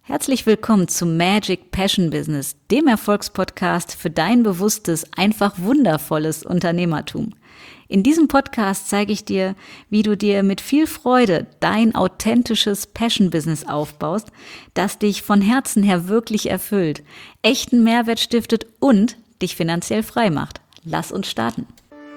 Herzlich willkommen zu Magic Passion Business, dem Erfolgspodcast für dein bewusstes, einfach wundervolles Unternehmertum. In diesem Podcast zeige ich dir, wie du dir mit viel Freude dein authentisches Passion Business aufbaust, das dich von Herzen her wirklich erfüllt, echten Mehrwert stiftet und dich finanziell frei macht. Lass uns starten.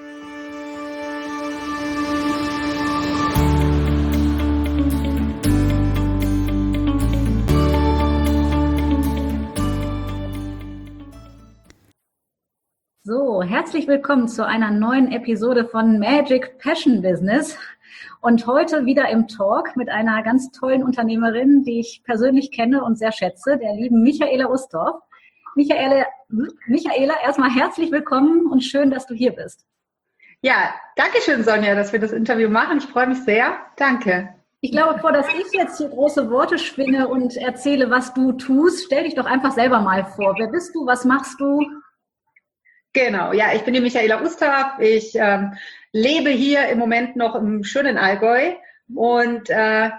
So, herzlich willkommen zu einer neuen Episode von Magic Passion Business und heute wieder im Talk mit einer ganz tollen Unternehmerin, die ich persönlich kenne und sehr schätze, der lieben Michaela Ustorf. Michaela, erstmal herzlich willkommen und schön, dass du hier bist. Ja, danke schön, Sonja, dass wir das Interview machen. Ich freue mich sehr. Danke. Ich glaube, bevor dass ich jetzt hier große Worte schwinge und erzähle, was du tust, stell dich doch einfach selber mal vor. Wer bist du? Was machst du? Genau, ja, ich bin die Michaela Ustorf. Ich lebe hier im Moment noch im schönen Allgäu und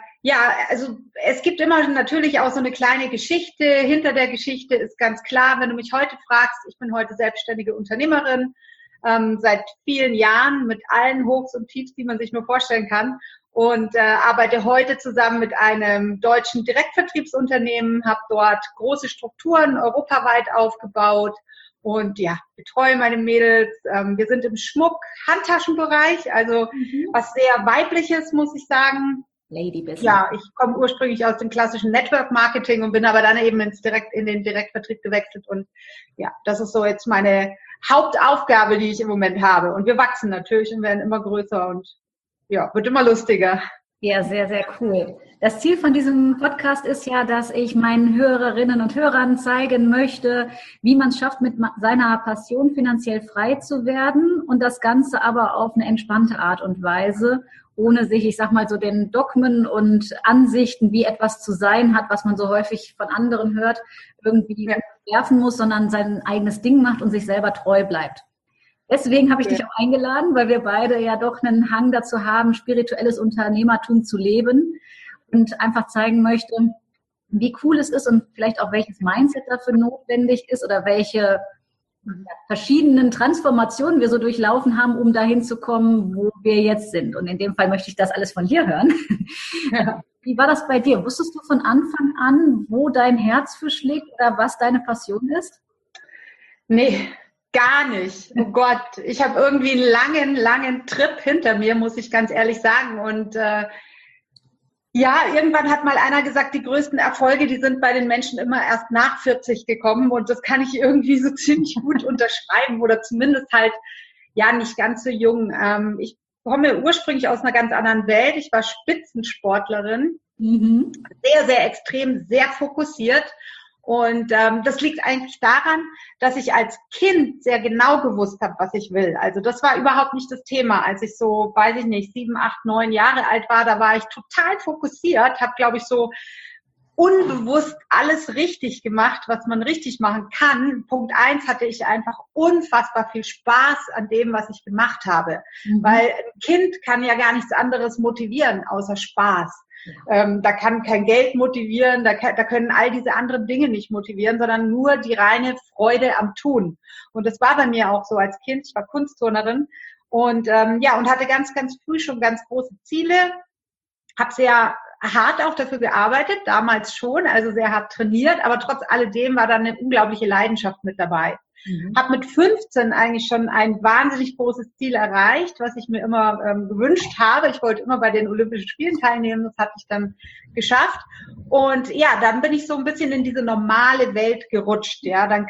also es gibt immer natürlich auch so eine kleine Geschichte. Hinter der Geschichte ist ganz klar, wenn du mich heute fragst, ich bin heute selbstständige Unternehmerin, seit vielen Jahren mit allen Hochs und Tiefs, die man sich nur vorstellen kann und arbeite heute zusammen mit einem deutschen Direktvertriebsunternehmen, habe dort große Strukturen europaweit aufgebaut. Und ja, betreue meine Mädels. Wir sind im Schmuck-Handtaschenbereich, also was sehr Weibliches, muss ich sagen. Lady Business. Ja, ich komme ursprünglich aus dem klassischen Network-Marketing und bin aber dann eben in den Direktvertrieb gewechselt. Und ja, das ist so jetzt meine Hauptaufgabe, die ich im Moment habe. Und wir wachsen natürlich und werden immer größer und ja, wird immer lustiger. Ja, sehr, sehr cool. Das Ziel von diesem Podcast ist ja, dass ich meinen Hörerinnen und Hörern zeigen möchte, wie man es schafft, mit seiner Passion finanziell frei zu werden und das Ganze aber auf eine entspannte Art und Weise, ohne sich, ich sag mal, so den Dogmen und Ansichten, wie etwas zu sein hat, was man so häufig von anderen hört, irgendwie werfen muss, sondern sein eigenes Ding macht und sich selber treu bleibt. Deswegen habe ich dich auch eingeladen, weil wir beide ja doch einen Hang dazu haben, spirituelles Unternehmertum zu leben und einfach zeigen möchte, wie cool es ist und vielleicht auch welches Mindset dafür notwendig ist oder welche verschiedenen Transformationen wir so durchlaufen haben, um dahin zu kommen, wo wir jetzt sind. Und in dem Fall möchte ich das alles von dir hören. Ja. Wie war das bei dir? Wusstest du von Anfang an, wo dein Herz für schlägt oder was deine Passion ist? Nee. Gar nicht. Oh Gott, ich habe irgendwie einen langen Trip hinter mir, muss ich ganz ehrlich sagen. Und irgendwann hat mal einer gesagt, die größten Erfolge, die sind bei den Menschen immer erst nach 40 gekommen. Und das kann ich irgendwie so ziemlich gut unterschreiben oder zumindest halt, ja, nicht ganz so jung. Ich komme ursprünglich aus einer ganz anderen Welt. Ich war Spitzensportlerin, sehr, sehr extrem, sehr fokussiert. Und das liegt eigentlich daran, dass ich als Kind sehr genau gewusst habe, was ich will. Also das war überhaupt nicht das Thema. Als ich so, 7, 8, 9 Jahre alt war, da war ich total fokussiert, habe, glaube ich, so unbewusst alles richtig gemacht, was man richtig machen kann. Punkt 1 hatte ich einfach unfassbar viel Spaß an dem, was ich gemacht habe. Weil ein Kind kann ja gar nichts anderes motivieren, außer Spaß. Da kann kein Geld motivieren, da können all diese anderen Dinge nicht motivieren, sondern nur die reine Freude am Tun. Und das war bei mir auch so als Kind. Ich war Kunstturnerin und und hatte ganz, ganz früh schon ganz große Ziele. Habe sehr hart auch dafür gearbeitet, damals schon, also sehr hart trainiert, aber trotz alledem war da eine unglaubliche Leidenschaft mit dabei. Habe mit 15 eigentlich schon ein wahnsinnig großes Ziel erreicht, was ich mir immer gewünscht habe. Ich wollte immer bei den Olympischen Spielen teilnehmen, das hatte ich dann geschafft. Und ja, dann bin ich so ein bisschen in diese normale Welt gerutscht. Ja, dann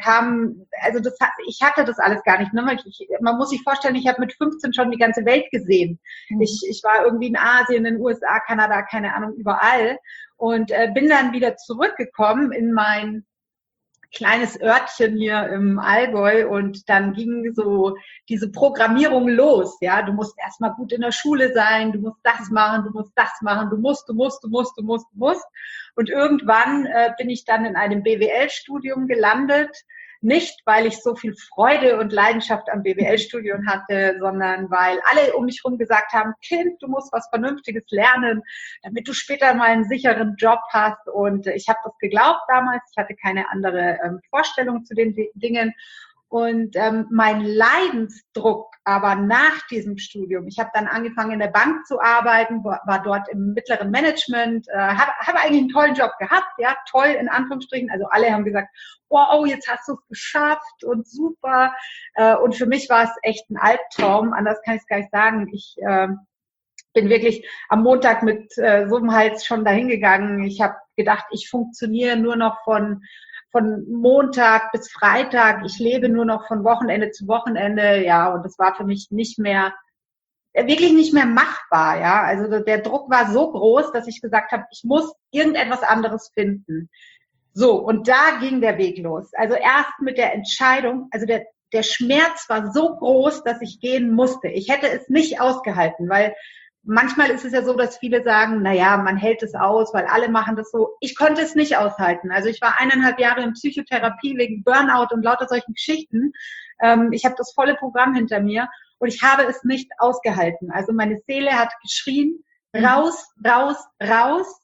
ich hatte das alles gar nicht. Ne? Man muss sich vorstellen, ich habe mit 15 schon die ganze Welt gesehen. Ich war irgendwie in Asien, in den USA, Kanada, keine Ahnung, überall. Und bin dann wieder zurückgekommen in mein kleines Örtchen hier im Allgäu und dann ging so diese Programmierung los, ja, du musst erstmal gut in der Schule sein, du musst das machen, du musst das machen, du musst und irgendwann bin ich dann in einem BWL-Studium gelandet, Nicht, weil ich so viel Freude und Leidenschaft am BWL-Studium hatte, sondern weil alle um mich herum gesagt haben, Kind, du musst was Vernünftiges lernen, damit du später mal einen sicheren Job hast. Und ich habe das geglaubt damals. Ich hatte keine andere Vorstellung zu den Dingen. Und mein Leidensdruck aber nach diesem Studium, ich habe dann angefangen in der Bank zu arbeiten, war dort im mittleren Management, habe eigentlich einen tollen Job gehabt, ja, toll in Anführungsstrichen, also alle haben gesagt, wow, jetzt hast du es geschafft und super, und für mich war es echt ein Albtraum, anders kann ich es gar nicht sagen. Ich bin wirklich am Montag mit so einem Hals schon dahin gegangen. Ich habe gedacht, ich funktioniere nur noch von Montag bis Freitag. Ich lebe nur noch von Wochenende zu Wochenende. Ja, und das war für mich wirklich nicht mehr machbar. Ja, also der Druck war so groß, dass ich gesagt habe, ich muss irgendetwas anderes finden. So, und da ging der Weg los. Also erst mit der Entscheidung, also der Schmerz war so groß, dass ich gehen musste. Ich hätte es nicht ausgehalten, weil manchmal ist es ja so, dass viele sagen, naja, man hält es aus, weil alle machen das so. Ich konnte es nicht aushalten. Also ich war 1,5 Jahre in Psychotherapie wegen Burnout und lauter solchen Geschichten. Ich habe das volle Programm hinter mir und ich habe es nicht ausgehalten. Also meine Seele hat geschrien, raus, raus, raus.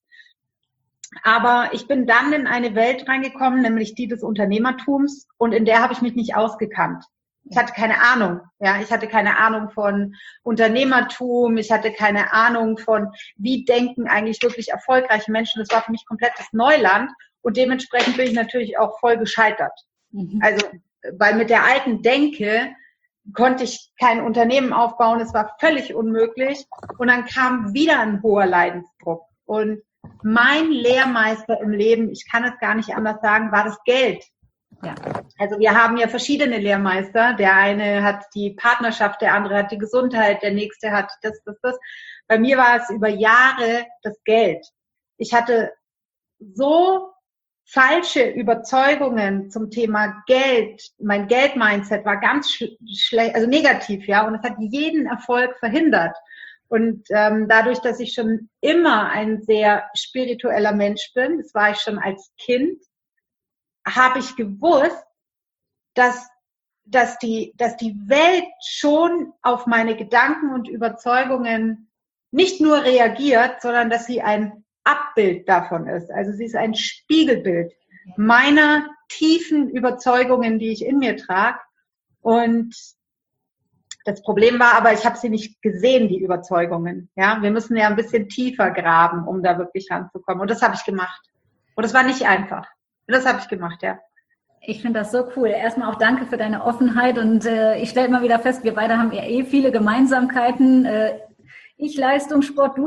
Aber ich bin dann in eine Welt reingekommen, nämlich die des Unternehmertums, und in der habe ich mich nicht ausgekannt. Ich hatte keine Ahnung, ja, ich hatte keine Ahnung von Unternehmertum, ich hatte keine Ahnung von, wie denken eigentlich wirklich erfolgreiche Menschen. Das war für mich komplettes Neuland und dementsprechend bin ich natürlich auch voll gescheitert. Also, weil mit der alten Denke konnte ich kein Unternehmen aufbauen, es war völlig unmöglich und dann kam wieder ein hoher Leidensdruck. Und mein Lehrmeister im Leben, ich kann es gar nicht anders sagen, war das Geld. Ja. Also wir haben ja verschiedene Lehrmeister. Der eine hat die Partnerschaft, der andere hat die Gesundheit, der nächste hat das. Bei mir war es über Jahre das Geld. Ich hatte so falsche Überzeugungen zum Thema Geld. Mein Geld-Mindset war ganz schlecht, also negativ, ja, und es hat jeden Erfolg verhindert. Und dadurch, dass ich schon immer ein sehr spiritueller Mensch bin, das war ich schon als Kind, habe ich gewusst, dass die Welt schon auf meine Gedanken und Überzeugungen nicht nur reagiert, sondern dass sie ein Abbild davon ist. Also sie ist ein Spiegelbild meiner tiefen Überzeugungen, die ich in mir trage. Und das Problem war aber, ich habe sie nicht gesehen, die Überzeugungen. Ja, wir müssen ja ein bisschen tiefer graben, um da wirklich ranzukommen. Und das habe ich gemacht. Und das war nicht einfach. Das habe ich gemacht, ja. Ich finde das so cool. Erstmal auch danke für deine Offenheit und ich stelle immer wieder fest, wir beide haben ja viele Gemeinsamkeiten. Ich Leistungssport,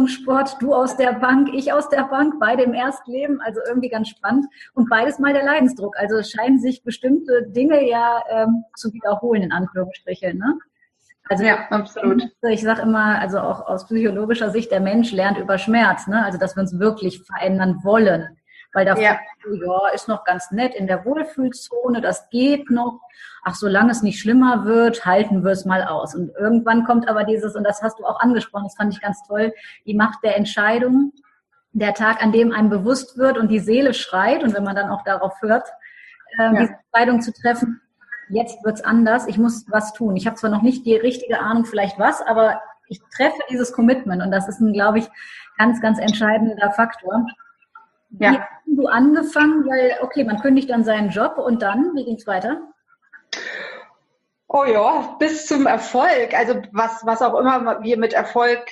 du aus der Bank, ich aus der Bank, beide im Erstleben, also irgendwie ganz spannend und beides mal der Leidensdruck. Also es scheinen sich bestimmte Dinge ja zu wiederholen, in Anführungsstrichen, ne? Also ja, absolut. Ich sage immer, also auch aus psychologischer Sicht, der Mensch lernt über Schmerz, ne? Also dass wir uns wirklich verändern wollen. Weil da ja, ist noch ganz nett in der Wohlfühlzone, das geht noch. Ach, solange es nicht schlimmer wird, halten wir es mal aus. Und irgendwann kommt aber dieses, und das hast du auch angesprochen, das fand ich ganz toll, die Macht der Entscheidung, der Tag, an dem einem bewusst wird und die Seele schreit, und wenn man dann auch darauf hört, diese Entscheidung zu treffen, jetzt wird's anders, ich muss was tun. Ich habe zwar noch nicht die richtige Ahnung, vielleicht was, aber ich treffe dieses Commitment und das ist ein, glaube ich, ganz, ganz entscheidender Faktor. Ja. Wie hast du angefangen? Weil, okay, man kündigt dann seinen Job und dann, wie ging es weiter? Oh ja, bis zum Erfolg. Also was auch immer wir mit Erfolg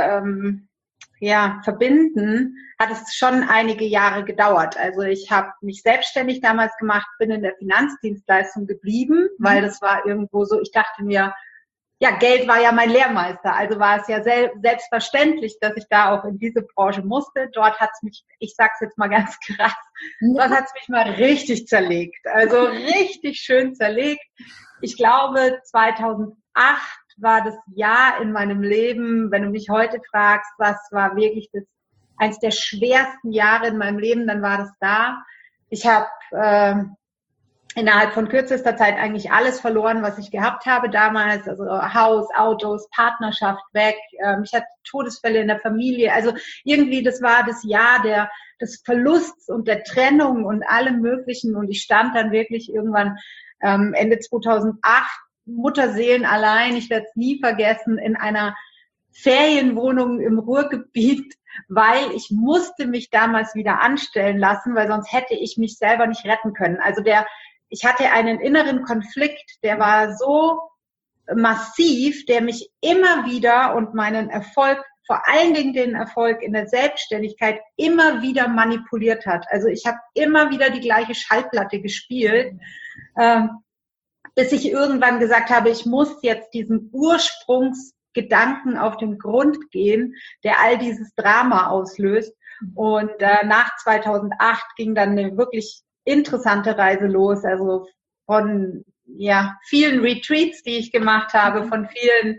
verbinden, hat es schon einige Jahre gedauert. Also ich habe mich selbstständig damals gemacht, bin in der Finanzdienstleistung geblieben, weil das war irgendwo so, ich dachte mir, ja, Geld war ja mein Lehrmeister, also war es ja selbstverständlich, dass ich da auch in diese Branche musste. Dort hat es mich, ich sag's jetzt mal ganz krass, dort hat es mich mal richtig zerlegt, also richtig schön zerlegt. Ich glaube, 2008 war das Jahr in meinem Leben, wenn du mich heute fragst, was war wirklich eins der schwersten Jahre in meinem Leben, dann war das da. Ich habe innerhalb von kürzester Zeit eigentlich alles verloren, was ich gehabt habe damals. Also Haus, Autos, Partnerschaft weg. Ich hatte Todesfälle in der Familie. Also irgendwie, das war das Jahr des Verlusts und der Trennung und allem Möglichen. Und ich stand dann wirklich irgendwann Ende 2008 Mutterseelen allein. Ich werde es nie vergessen, in einer Ferienwohnung im Ruhrgebiet, weil ich musste mich damals wieder anstellen lassen, weil sonst hätte ich mich selber nicht retten können. Also ich hatte einen inneren Konflikt, der war so massiv, der mich immer wieder und meinen Erfolg, vor allen Dingen den Erfolg in der Selbstständigkeit, immer wieder manipuliert hat. Also ich habe immer wieder die gleiche Schallplatte gespielt, bis ich irgendwann gesagt habe, ich muss jetzt diesen Ursprungsgedanken auf den Grund gehen, der all dieses Drama auslöst. Und nach 2008 ging dann eine wirklich interessante Reise los, also von vielen Retreats, die ich gemacht habe, von vielen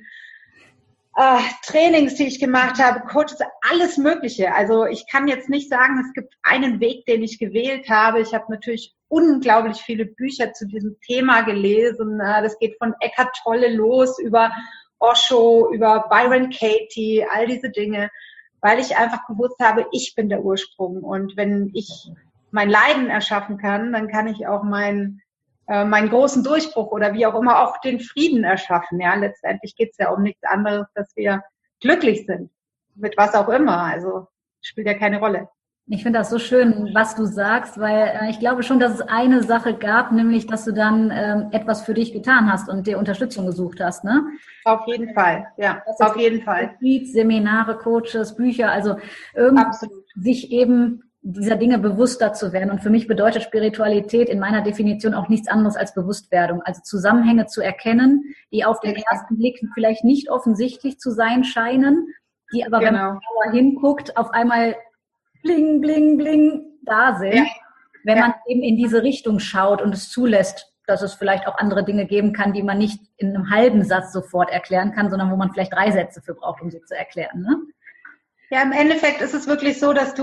Trainings, die ich gemacht habe, Coaches, alles Mögliche. Also ich kann jetzt nicht sagen, es gibt einen Weg, den ich gewählt habe. Ich habe natürlich unglaublich viele Bücher zu diesem Thema gelesen. Das geht von Eckhart Tolle los, über Osho, über Byron Katie, all diese Dinge, weil ich einfach gewusst habe, ich bin der Ursprung. Und wenn ich mein Leiden erschaffen kann, dann kann ich auch meinen großen Durchbruch oder wie auch immer auch den Frieden erschaffen. Ja, letztendlich geht es ja um nichts anderes, dass wir glücklich sind. Mit was auch immer. Also spielt ja keine Rolle. Ich finde das so schön, was du sagst, weil ich glaube schon, dass es eine Sache gab, nämlich, dass du dann etwas für dich getan hast und dir Unterstützung gesucht hast, ne? Auf jeden Fall, ja, auf jeden Fall. Seminare, Coaches, Bücher, also irgendwie sich eben dieser Dinge bewusster zu werden. Und für mich bedeutet Spiritualität in meiner Definition auch nichts anderes als Bewusstwerdung. Also Zusammenhänge zu erkennen, die auf den ersten Blick vielleicht nicht offensichtlich zu sein scheinen, die aber, wenn man genauer hinguckt, auf einmal bling, bling, bling da sind, wenn man eben in diese Richtung schaut und es zulässt, dass es vielleicht auch andere Dinge geben kann, die man nicht in einem halben Satz sofort erklären kann, sondern wo man vielleicht 3 Sätze für braucht, um sie zu erklären. Ne? Ja, im Endeffekt ist es wirklich so, dass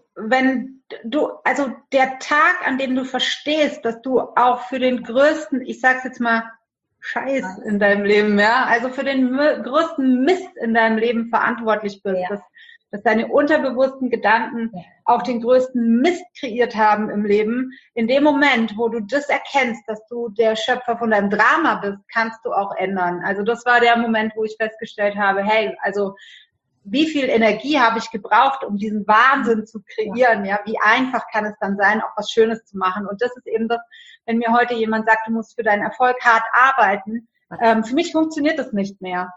also der Tag, an dem du verstehst, dass du auch für den größten, ich sag's jetzt mal, Scheiß in deinem Leben, ja, also für den größten Mist in deinem Leben verantwortlich bist, dass deine unterbewussten Gedanken auch den größten Mist kreiert haben im Leben. In dem Moment, wo du das erkennst, dass du der Schöpfer von deinem Drama bist, kannst du auch ändern. Also das war der Moment, wo ich festgestellt habe, hey, also wie viel Energie habe ich gebraucht, um diesen Wahnsinn zu kreieren? Ja, wie einfach kann es dann sein, auch was Schönes zu machen? Und das ist eben das, wenn mir heute jemand sagt, du musst für deinen Erfolg hart arbeiten, für mich funktioniert das nicht mehr.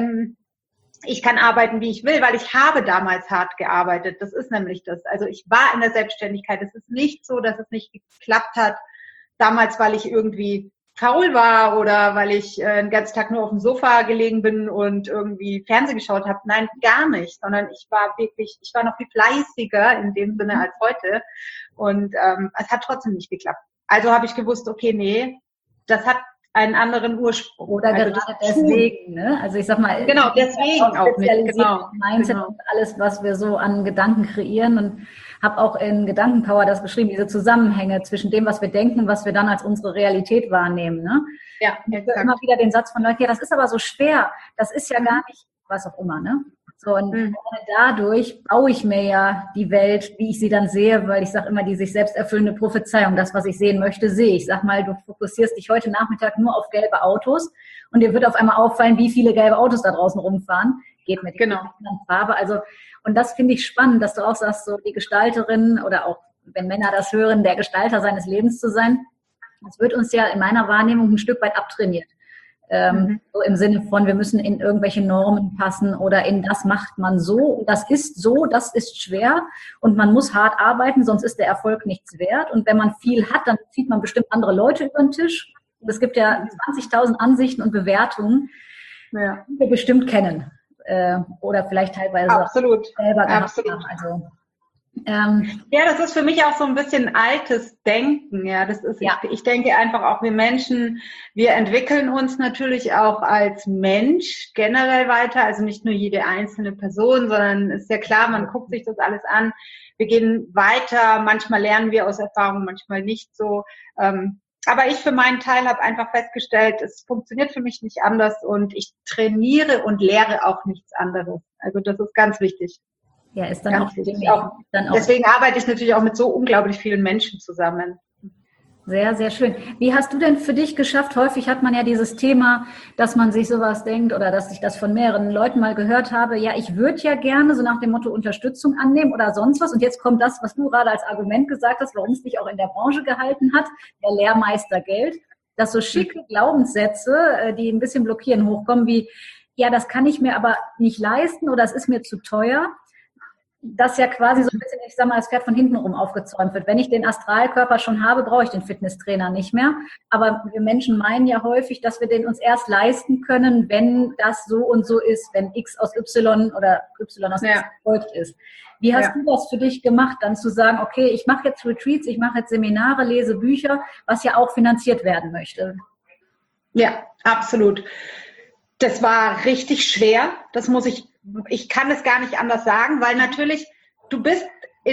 Ich kann arbeiten, wie ich will, weil ich habe damals hart gearbeitet. Das ist nämlich das. Also ich war in der Selbstständigkeit. Es ist nicht so, dass es nicht geklappt hat, damals, weil ich irgendwie faul war oder weil ich den ganzen Tag nur auf dem Sofa gelegen bin und irgendwie Fernsehen geschaut habe. Nein, gar nicht, sondern ich war noch viel fleißiger in dem Sinne als heute und es hat trotzdem nicht geklappt. Also habe ich gewusst, okay, nee, das hat einen anderen Ursprung. Oder also gerade deswegen, ne? Also ich sag mal, genau, deswegen auch nicht. Genau, Mindset und alles, was wir so an Gedanken kreieren, und habe auch in Gedankenpower das geschrieben, diese Zusammenhänge zwischen dem, was wir denken und was wir dann als unsere Realität wahrnehmen. Ne? Ja, ich höre immer wieder den Satz von Leuten, ja, das ist aber so schwer, das ist ja gar nicht, was auch immer, ne? So, und dadurch baue ich mir ja die Welt, wie ich sie dann sehe, weil ich sage immer, die sich selbst erfüllende Prophezeiung, das, was ich sehen möchte, sehe ich. Sag mal, du fokussierst dich heute Nachmittag nur auf gelbe Autos und dir wird auf einmal auffallen, wie viele gelbe Autos da draußen rumfahren. Geht mit der Farbe. Also, und das finde ich spannend, dass du auch sagst, so die Gestalterin oder auch, wenn Männer das hören, der Gestalter seines Lebens zu sein. Das wird uns ja in meiner Wahrnehmung ein Stück weit abtrainiert. So im Sinne von, wir müssen in irgendwelche Normen passen oder in das macht man so, das ist schwer und man muss hart arbeiten, sonst ist der Erfolg nichts wert. Und wenn man viel hat, dann zieht man bestimmt andere Leute über den Tisch. Und es gibt ja 20.000 Ansichten und Bewertungen, die wir bestimmt kennen oder vielleicht teilweise selber gehabt haben. Also, ja, das ist für mich auch so ein bisschen altes Denken. Ja, das ist, ich denke einfach auch, wir Menschen, wir entwickeln uns natürlich auch als Mensch generell weiter, also nicht nur jede einzelne Person, sondern ist ja klar, man guckt sich das alles an. Wir gehen weiter, manchmal lernen wir aus Erfahrung, manchmal nicht so. Aber ich für meinen Teil habe einfach festgestellt, es funktioniert für mich nicht anders und ich trainiere und lehre auch nichts anderes. Also das ist ganz wichtig. Ja, ist dann ganz auch wichtig. Deswegen arbeite ich natürlich auch mit so unglaublich vielen Menschen zusammen. Sehr, sehr schön. Wie hast du denn für dich geschafft? Häufig hat man ja dieses Thema, dass man sich sowas denkt oder dass ich das von mehreren Leuten mal gehört habe. Ja, ich würde ja gerne so nach dem Motto Unterstützung annehmen oder sonst was. Und jetzt kommt das, was du gerade als Argument gesagt hast, warum es dich auch in der Branche gehalten hat, der Lehrmeister Geld, dass so schicke Glaubenssätze, die ein bisschen blockieren, hochkommen wie, ja, das kann ich mir aber nicht leisten oder es ist mir zu teuer. Das ja quasi so ein bisschen, ich sag mal, das Pferd von hinten rum aufgezäumt wird. Wenn ich den Astralkörper schon habe, brauche ich den Fitnesstrainer nicht mehr. Aber wir Menschen meinen ja häufig, dass wir den uns erst leisten können, wenn das so und so ist, wenn X aus Y oder Y aus X erfolgt ist. Wie hast du das für dich gemacht, dann zu sagen, okay, ich mache jetzt Retreats, ich mache jetzt Seminare, lese Bücher, was ja auch finanziert werden möchte? Ja, absolut. Das war richtig schwer. Ich kann es gar nicht anders sagen, weil natürlich, du bist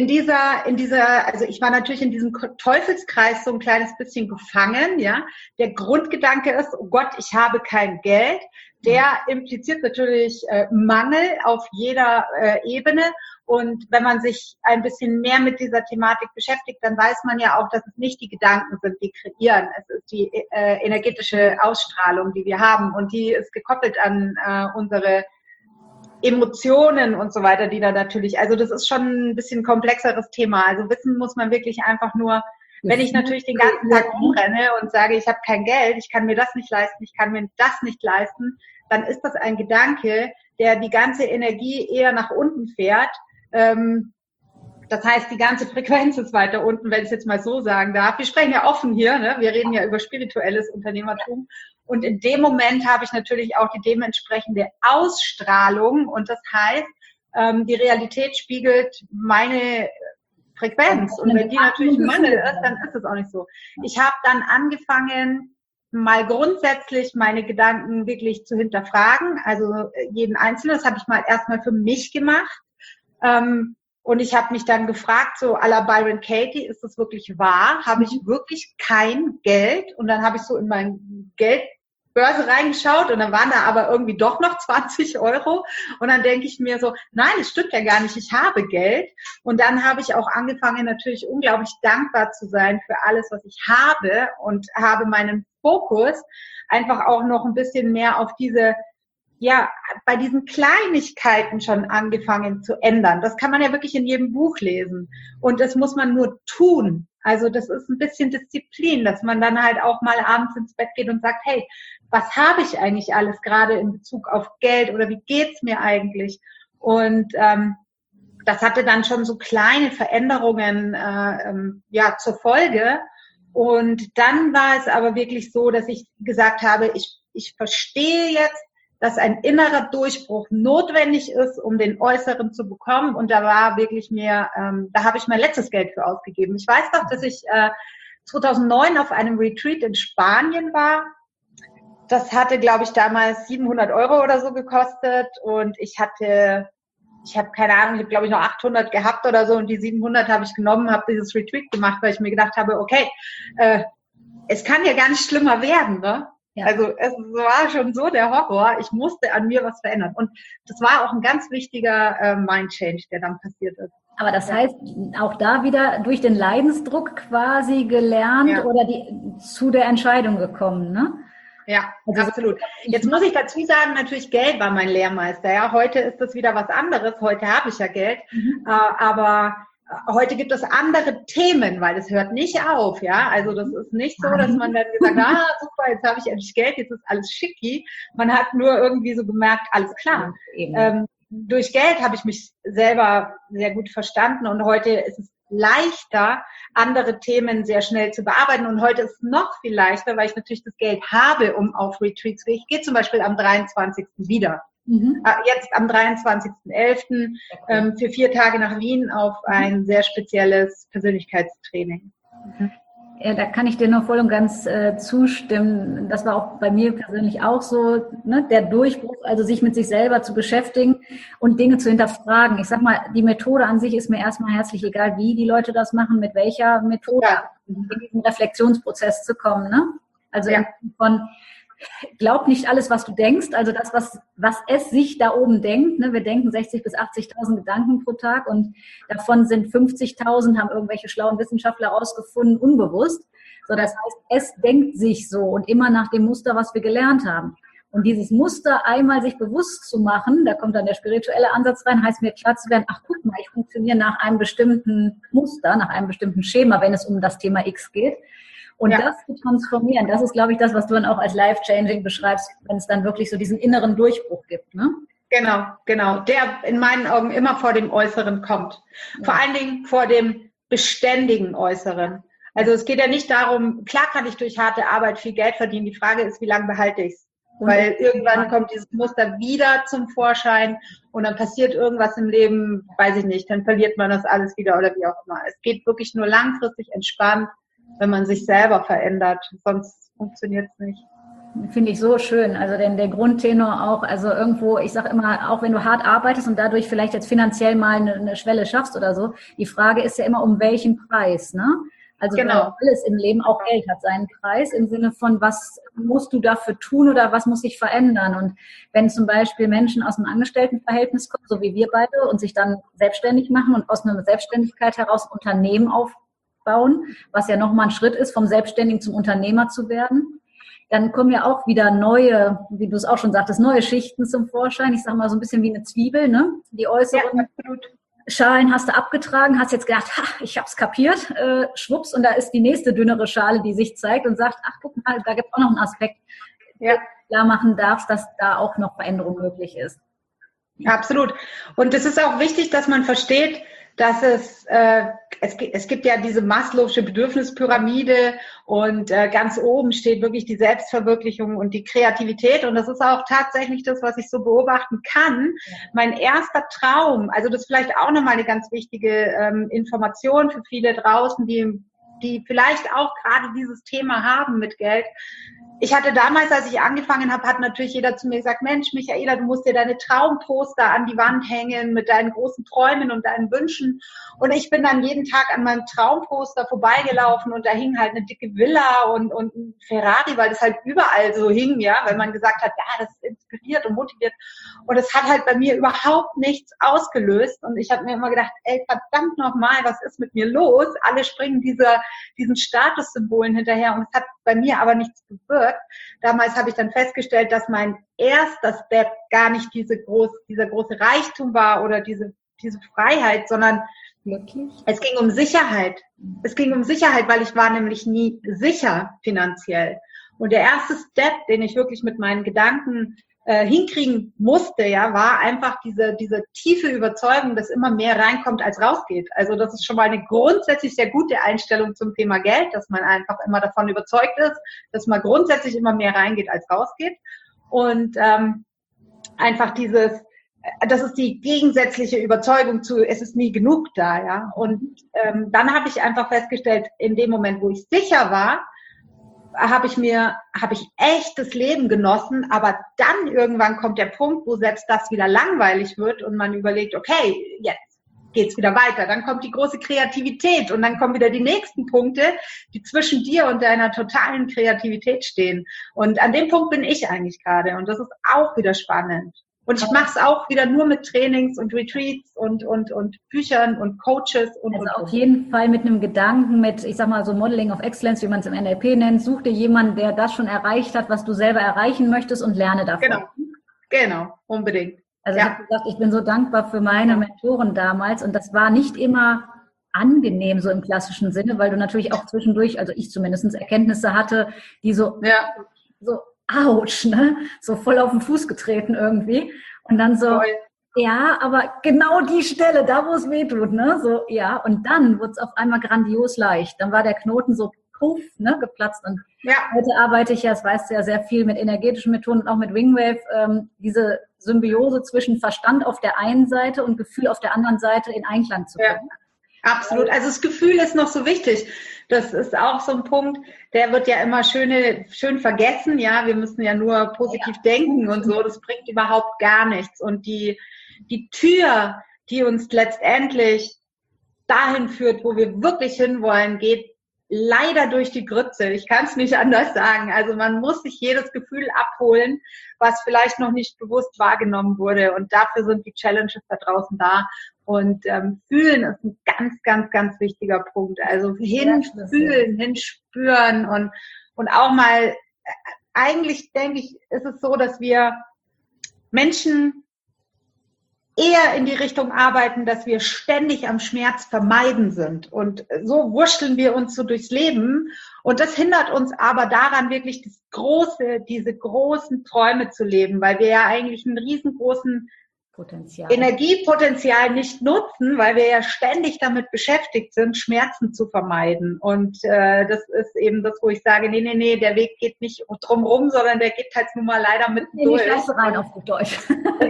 also ich war natürlich in diesem Teufelskreis so ein kleines bisschen gefangen, ja. Der Grundgedanke ist, oh Gott, ich habe kein Geld. Der impliziert natürlich Mangel auf jeder Ebene. Und wenn man sich ein bisschen mehr mit dieser Thematik beschäftigt, dann weiß man ja auch, dass es nicht die Gedanken sind, die kreieren. Es ist die energetische Ausstrahlung, die wir haben. Und die ist gekoppelt an unsere Emotionen und so weiter, die da natürlich, also das ist schon ein bisschen komplexeres Thema. Also wissen muss man wirklich einfach nur, wenn ich natürlich den ganzen Tag rumrenne und sage, ich habe kein Geld, ich kann mir das nicht leisten, ich kann mir das nicht leisten, dann ist das ein Gedanke, der die ganze Energie eher nach unten fährt. Das heißt, die ganze Frequenz ist weiter unten, wenn ich es jetzt mal so sagen darf. Wir sprechen ja offen hier, ne? Wir reden ja über spirituelles Unternehmertum. Und in dem Moment habe ich natürlich auch die dementsprechende Ausstrahlung. Und das heißt, die Realität spiegelt meine Frequenz. Und wenn die natürlich ein Mangel ist, dann ist es auch nicht so. Ich habe dann angefangen, mal grundsätzlich meine Gedanken wirklich zu hinterfragen. Also jeden Einzelnen, das habe ich mal erstmal für mich gemacht. Und ich habe mich dann gefragt, so à la Byron Katie, ist das wirklich wahr? Habe ich wirklich kein Geld? Und dann habe ich so in mein Geldbörse reingeschaut und dann waren da aber irgendwie doch noch 20 Euro. Und dann denke ich mir so, nein, das stimmt ja gar nicht, ich habe Geld. Und dann habe ich auch angefangen, natürlich unglaublich dankbar zu sein für alles, was ich habe und habe meinen Fokus einfach auch noch ein bisschen mehr auf bei diesen Kleinigkeiten schon angefangen zu ändern. Das kann man ja wirklich in jedem Buch lesen. Und das muss man nur tun. Also das ist ein bisschen Disziplin, dass man dann halt auch mal abends ins Bett geht und sagt, hey, was habe ich eigentlich alles gerade in Bezug auf Geld oder wie geht's mir eigentlich? Und das hatte dann schon so kleine Veränderungen zur Folge. Und dann war es aber wirklich so, dass ich gesagt habe, ich verstehe jetzt, dass ein innerer Durchbruch notwendig ist, um den äußeren zu bekommen. Und da war wirklich da habe ich mein letztes Geld für ausgegeben. Ich weiß doch, dass ich 2009 auf einem Retreat in Spanien war. Das hatte, glaube ich, damals 700 Euro oder so gekostet. Und ich habe keine Ahnung, ich habe, glaube ich, noch 800 gehabt oder so. Und die 700 habe ich genommen, habe dieses Retreat gemacht, weil ich mir gedacht habe, okay, es kann ja gar nicht schlimmer werden, ne? Ja. Also es war schon so der Horror. Ich musste an mir was verändern. Und das war auch ein ganz wichtiger Mind-Change, der dann passiert ist. Aber das heißt, auch da wieder durch den Leidensdruck quasi gelernt oder zu der Entscheidung gekommen, ne? Ja, also absolut. Jetzt muss ich dazu sagen, natürlich Geld war mein Lehrmeister. Ja, heute ist das wieder was anderes. Heute habe ich ja Geld. Aber heute gibt es andere Themen, weil es hört nicht auf, ja. Also das ist nicht so, dass man dann gesagt hat, super, jetzt habe ich endlich Geld, jetzt ist alles schicki. Man hat nur irgendwie so gemerkt, alles klar. Durch Geld habe ich mich selber sehr gut verstanden und heute ist es leichter, andere Themen sehr schnell zu bearbeiten. Und heute ist es noch viel leichter, weil ich natürlich das Geld habe, um auf Retreats zu gehen. Ich gehe zum Beispiel am 23. wieder. Jetzt am 23.11. Für 4 Tage nach Wien auf ein sehr spezielles Persönlichkeitstraining. Ja, da kann ich dir nur voll und ganz zustimmen. Das war auch bei mir persönlich auch so, ne? Der Durchbruch, also sich mit sich selber zu beschäftigen und Dinge zu hinterfragen. Ich sag mal, die Methode an sich ist mir erstmal herzlich egal, wie die Leute das machen, mit welcher Methode, in diesen Reflexionsprozess zu kommen. Ne? Also von glaub nicht alles, was du denkst, also das, was es sich da oben denkt. Ne? Wir denken 60.000 bis 80.000 Gedanken pro Tag und davon sind 50.000, haben irgendwelche schlauen Wissenschaftler rausgefunden, unbewusst. So, das heißt, es denkt sich so und immer nach dem Muster, was wir gelernt haben. Und dieses Muster einmal sich bewusst zu machen, da kommt dann der spirituelle Ansatz rein, heißt mir klar zu werden, ach guck mal, ich funktioniere nach einem bestimmten Muster, nach einem bestimmten Schema, wenn es um das Thema X geht. Und das zu transformieren, das ist, glaube ich, das, was du dann auch als life-changing beschreibst, wenn es dann wirklich so diesen inneren Durchbruch gibt, ne? Genau. Der in meinen Augen immer vor dem Äußeren kommt. Ja. Vor allen Dingen vor dem beständigen Äußeren. Also es geht ja nicht darum, klar kann ich durch harte Arbeit viel Geld verdienen. Die Frage ist, wie lange behalte ich es? Weil irgendwann kommt dieses Muster wieder zum Vorschein und dann passiert irgendwas im Leben, weiß ich nicht, dann verliert man das alles wieder oder wie auch immer. Es geht wirklich nur langfristig entspannt, wenn man sich selber verändert, sonst funktioniert es nicht. Finde ich so schön. Also denn der Grundtenor auch, also irgendwo, ich sage immer, auch wenn du hart arbeitest und dadurch vielleicht jetzt finanziell mal eine Schwelle schaffst oder so, die Frage ist ja immer, um welchen Preis, ne? Also alles im Leben, auch Geld hat seinen Preis im Sinne von, was musst du dafür tun oder was muss sich verändern? Und wenn zum Beispiel Menschen aus einem Angestelltenverhältnis kommen, so wie wir beide, und sich dann selbstständig machen und aus einer Selbstständigkeit heraus Unternehmen aufbauen, was ja nochmal ein Schritt ist, vom Selbstständigen zum Unternehmer zu werden, dann kommen ja auch wieder neue, wie du es auch schon sagtest, neue Schichten zum Vorschein. Ich sage mal so ein bisschen wie eine Zwiebel, ne? Die äußeren Schalen hast du abgetragen, hast jetzt gedacht, ich habe es kapiert, schwupps, und da ist die nächste dünnere Schale, die sich zeigt und sagt, ach guck mal, da gibt es auch noch einen Aspekt, der klar machen darfst, dass da auch noch Veränderung möglich ist. Absolut. Und es ist auch wichtig, dass man versteht, dass es gibt ja diese Maslow'sche Bedürfnispyramide und ganz oben steht wirklich die Selbstverwirklichung und die Kreativität und das ist auch tatsächlich das, was ich so beobachten kann. Mein erster Traum, also das ist vielleicht auch nochmal eine ganz wichtige Information für viele draußen, die vielleicht auch gerade dieses Thema haben mit Geld. Ich hatte damals, als ich angefangen habe, hat natürlich jeder zu mir gesagt, Mensch, Michaela, du musst dir deine Traumposter an die Wand hängen mit deinen großen Träumen und deinen Wünschen. Und ich bin dann jeden Tag an meinem Traumposter vorbeigelaufen und da hing halt eine dicke Villa und ein Ferrari, weil das halt überall so hing, ja, weil man gesagt hat, ja, das inspiriert und motiviert. Und es hat halt bei mir überhaupt nichts ausgelöst. Und ich habe mir immer gedacht, ey, verdammt nochmal, was ist mit mir los? Alle springen diesen Statussymbolen hinterher und es hat bei mir aber nichts bewirkt. Damals habe ich dann festgestellt, dass mein erster Step gar nicht dieser große Reichtum war oder diese Freiheit, sondern es ging um Sicherheit. Es ging um Sicherheit, weil ich war nämlich nie sicher finanziell. Und der erste Step, den ich wirklich mit meinen Gedanken hinkriegen musste, ja, war einfach diese tiefe Überzeugung, dass immer mehr reinkommt, als rausgeht. Also das ist schon mal eine grundsätzlich sehr gute Einstellung zum Thema Geld, dass man einfach immer davon überzeugt ist, dass man grundsätzlich immer mehr reingeht, als rausgeht. Und einfach das ist die gegensätzliche Überzeugung zu, es ist nie genug da, ja. Und dann habe ich einfach festgestellt, in dem Moment, wo ich sicher war, habe ich echt das Leben genossen, aber dann irgendwann kommt der Punkt, wo selbst das wieder langweilig wird und man überlegt, okay, jetzt geht's wieder weiter. Dann kommt die große Kreativität und dann kommen wieder die nächsten Punkte, die zwischen dir und deiner totalen Kreativität stehen. Und an dem Punkt bin ich eigentlich gerade und das ist auch wieder spannend. Und ich mache es auch wieder nur mit Trainings und Retreats und Büchern und Coaches. Auf jeden Fall mit einem Gedanken, ich sag mal so Modeling of Excellence, wie man es im NLP nennt. Such dir jemanden, der das schon erreicht hat, was du selber erreichen möchtest und lerne davon. Genau, unbedingt. Also ich habe gesagt, ich bin so dankbar für meine Mentoren damals und das war nicht immer angenehm so im klassischen Sinne, weil du natürlich auch zwischendurch, also ich zumindest, Erkenntnisse hatte, die so ouch, ne? So voll auf den Fuß getreten irgendwie. Und dann so, ja, aber genau die Stelle, da wo es weh tut, ne? So, ja. Und dann wurde es auf einmal grandios leicht. Dann war der Knoten so puff, ne, geplatzt. Und heute arbeite ich ja, das weißt du ja, sehr viel mit energetischen Methoden und auch mit Wingwave, diese Symbiose zwischen Verstand auf der einen Seite und Gefühl auf der anderen Seite in Einklang zu bringen. Ja, absolut. Also das Gefühl ist noch so wichtig. Das ist auch so ein Punkt, der wird ja immer schön vergessen. Ja, wir müssen ja nur positiv denken und so. Das bringt überhaupt gar nichts. Und die Tür, die uns letztendlich dahin führt, wo wir wirklich hinwollen, geht leider durch die Grütze. Ich kann es nicht anders sagen. Also man muss sich jedes Gefühl abholen, was vielleicht noch nicht bewusst wahrgenommen wurde. Und dafür sind die Challenges da draußen da. Und fühlen ist ein ganz, ganz, ganz wichtiger Punkt. Also hinfühlen, hinspüren und auch mal, eigentlich denke ich, ist es so, dass wir Menschen eher in die Richtung arbeiten, dass wir ständig am Schmerz vermeiden sind. Und so wurschteln wir uns so durchs Leben. Und das hindert uns aber daran, wirklich diese großen Träume zu leben, weil wir ja eigentlich einen riesengroßen Energiepotenzial nicht nutzen, weil wir ja ständig damit beschäftigt sind, Schmerzen zu vermeiden. Und das ist eben das, wo ich sage, nee, der Weg geht nicht drumrum, sondern der geht halt nun mal leider mitten durch. Ich rein auf gut Deutsch.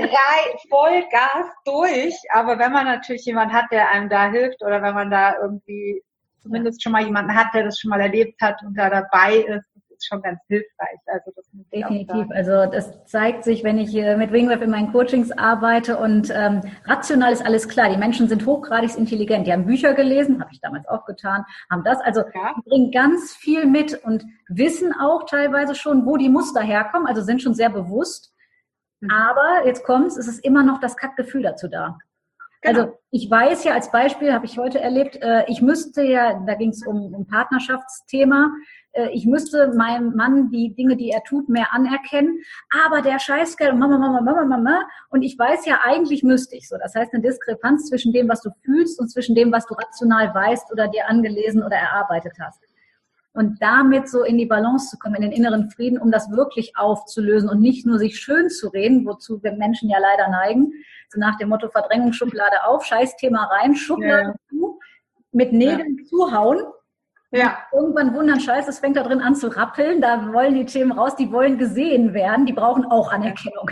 Voll Gas durch. Aber wenn man natürlich jemanden hat, der einem da hilft oder wenn man da irgendwie zumindest schon mal jemanden hat, der das schon mal erlebt hat und da dabei ist, schon ganz hilfreich. Also das muss ich definitiv. Also das zeigt sich, wenn ich mit Wingwave in meinen Coachings arbeite und rational ist alles klar. Die Menschen sind hochgradig intelligent. Die haben Bücher gelesen, habe ich damals auch getan, haben das. Also die bringen ganz viel mit und wissen auch teilweise schon, wo die Muster herkommen. Also sind schon sehr bewusst. Aber jetzt kommt's, es ist immer noch das Kackgefühl dazu da. Genau. Also ich weiß ja, als Beispiel habe ich heute erlebt, ich müsste ja, da ging es um Partnerschaftsthema, ich müsste meinem Mann die Dinge, die er tut, mehr anerkennen, aber der Scheißkerl und Mama, und ich weiß ja, eigentlich müsste ich so. Das heißt, eine Diskrepanz zwischen dem, was du fühlst und zwischen dem, was du rational weißt oder dir angelesen oder erarbeitet hast. Und damit so in die Balance zu kommen, in den inneren Frieden, um das wirklich aufzulösen und nicht nur sich schön zu reden, wozu wir Menschen ja leider neigen, so nach dem Motto Verdrängungsschublade auf, Scheißthema rein, Schublade zu, mit Nägeln zuhauen. Ja. Irgendwann wundern, Scheiße, es fängt da drin an zu rappeln, da wollen die Themen raus, die wollen gesehen werden, die brauchen auch Anerkennung.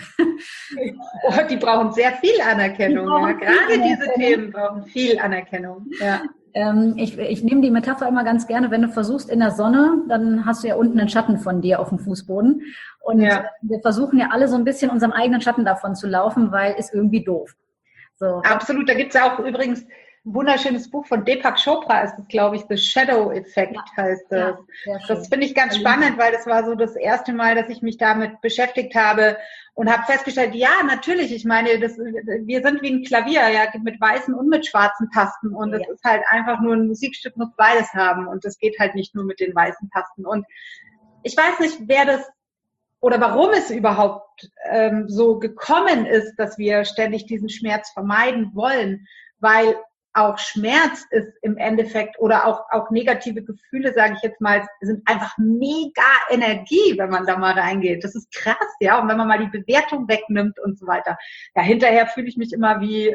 Oh, die brauchen sehr viel Anerkennung. Ja. Gerade diese Themen brauchen viel Anerkennung. Ja. Ich nehme die Metapher immer ganz gerne, wenn du versuchst in der Sonne, dann hast du ja unten einen Schatten von dir auf dem Fußboden. Und wir versuchen ja alle so ein bisschen unserem eigenen Schatten davon zu laufen, weil ist irgendwie doof. So. Absolut, da gibt es ja auch übrigens ein wunderschönes Buch von Deepak Chopra, ist es, glaube ich, The Shadow Effect heißt das. Ja, das finde ich ganz spannend, weil das war so das erste Mal, dass ich mich damit beschäftigt habe und habe festgestellt, ja, natürlich, ich meine, wir sind wie ein Klavier, ja, mit weißen und mit schwarzen Tasten und es ist halt einfach nur ein Musikstück, muss beides haben und das geht halt nicht nur mit den weißen Tasten. Und ich weiß nicht, wer das oder warum es überhaupt so gekommen ist, dass wir ständig diesen Schmerz vermeiden wollen, weil auch Schmerz ist im Endeffekt oder auch negative Gefühle, sage ich jetzt mal, sind einfach mega Energie, wenn man da mal reingeht. Das ist krass, ja. Und wenn man mal die Bewertung wegnimmt und so weiter. Ja, hinterher fühle ich mich immer wie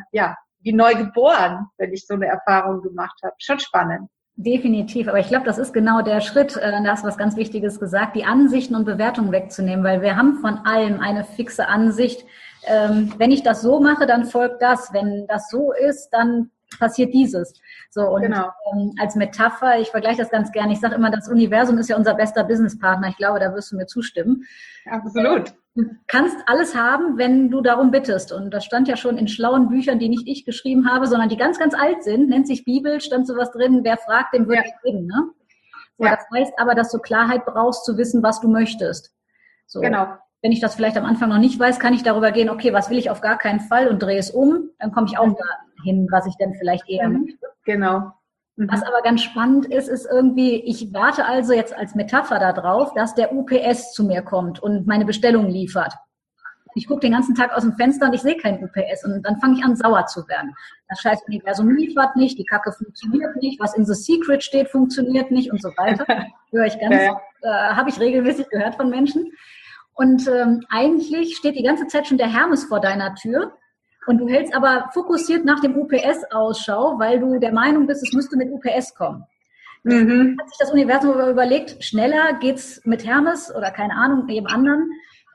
neu geboren, wenn ich so eine Erfahrung gemacht habe. Schon spannend. Definitiv, aber ich glaube, das ist genau der Schritt, da hast du was ganz Wichtiges gesagt, die Ansichten und Bewertungen wegzunehmen, weil wir haben von allem eine fixe Ansicht. Wenn ich das so mache, dann folgt das. Wenn das so ist, dann passiert dieses. So, und als Metapher, ich vergleiche das ganz gerne, ich sage immer, das Universum ist ja unser bester Businesspartner. Ich glaube, da wirst du mir zustimmen. Absolut. Du kannst alles haben, wenn du darum bittest. Und das stand ja schon in schlauen Büchern, die nicht ich geschrieben habe, sondern die ganz, ganz alt sind. Nennt sich Bibel, stand sowas drin, wer fragt, dem wird geben. Ne? So, das heißt aber, dass du Klarheit brauchst, zu wissen, was du möchtest. So. Genau. Wenn ich das vielleicht am Anfang noch nicht weiß, kann ich darüber gehen, okay, was will ich auf gar keinen Fall und drehe es um, dann komme ich auch dahin, was ich denn vielleicht eher möchte. Genau. Was aber ganz spannend ist, ist irgendwie, ich warte also jetzt als Metapher darauf, dass der UPS zu mir kommt und meine Bestellung liefert. Ich gucke den ganzen Tag aus dem Fenster und ich sehe kein UPS und dann fange ich an, sauer zu werden. Das scheiß Universum liefert nicht, die Kacke funktioniert nicht, was in The Secret steht, funktioniert nicht und so weiter. Höre ich habe ich regelmäßig gehört von Menschen. Und eigentlich steht die ganze Zeit schon der Hermes vor deiner Tür und du hältst aber fokussiert nach dem UPS Ausschau, weil du der Meinung bist, es müsste mit UPS kommen. Hat sich das Universum überlegt, schneller geht's mit Hermes oder keine Ahnung, jedem anderen.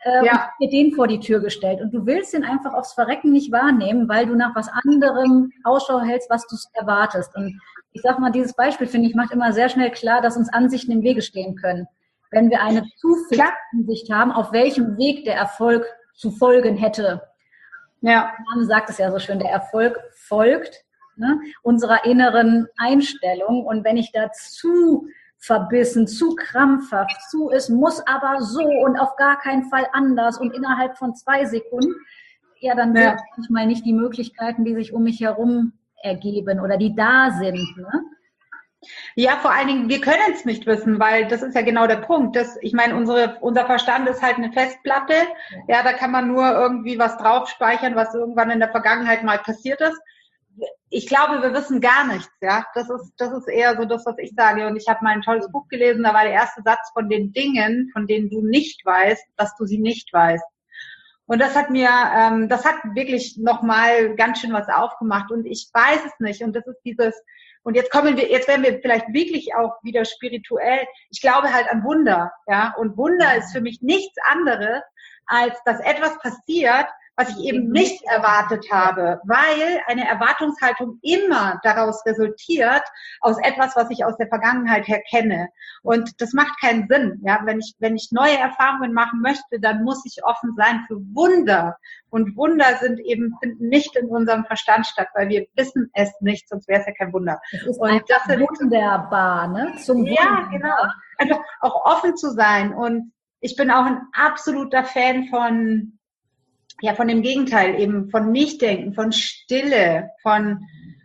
und dir den vor die Tür gestellt. Und du willst den einfach aufs Verrecken nicht wahrnehmen, weil du nach was anderem Ausschau hältst, was du erwartest. Und ich sag mal, dieses Beispiel, finde ich, macht immer sehr schnell klar, dass uns Ansichten im Wege stehen können. Wenn wir eine zu fixe Ansicht haben, auf welchem Weg der Erfolg zu folgen hätte. Ja. Der Name sagt es ja so schön, der Erfolg folgt, ne, unserer inneren Einstellung. Und wenn ich da zu verbissen, zu krampfhaft, es muss aber so und auf gar keinen Fall anders und innerhalb von 2 Sekunden, ja, dann sehe ich manchmal nicht die Möglichkeiten, die sich um mich herum ergeben oder die da sind. Ne? Ja, vor allen Dingen, wir können es nicht wissen, weil das ist ja genau der Punkt. Ich meine, unser Verstand ist halt eine Festplatte. Ja, da kann man nur irgendwie was drauf speichern, was irgendwann in der Vergangenheit mal passiert ist. Ich glaube, wir wissen gar nichts, ja. Das ist eher so das, was ich sage. Und ich habe mal ein tolles Buch gelesen, da war der erste Satz von den Dingen, von denen du nicht weißt, dass du sie nicht weißt. Und das hat wirklich nochmal ganz schön was aufgemacht. Und ich weiß es nicht. Und das ist und jetzt werden wir vielleicht wirklich auch wieder spirituell. Ich glaube halt an Wunder, ja. Und Wunder ist für mich nichts anderes, als dass etwas passiert, was ich eben nicht erwartet habe, weil eine Erwartungshaltung immer daraus resultiert, aus etwas, was ich aus der Vergangenheit her kenne. Und das macht keinen Sinn. Ja? Wenn ich neue Erfahrungen machen möchte, dann muss ich offen sein für Wunder. Und Wunder finden nicht in unserem Verstand statt, weil wir wissen es nicht, sonst wäre es ja kein Wunder. Das ist wunderbar, ne? Ja, genau. Einfach auch offen zu sein. Und ich bin auch ein absoluter Fan von dem Gegenteil, eben von Nichtdenken, von Stille, von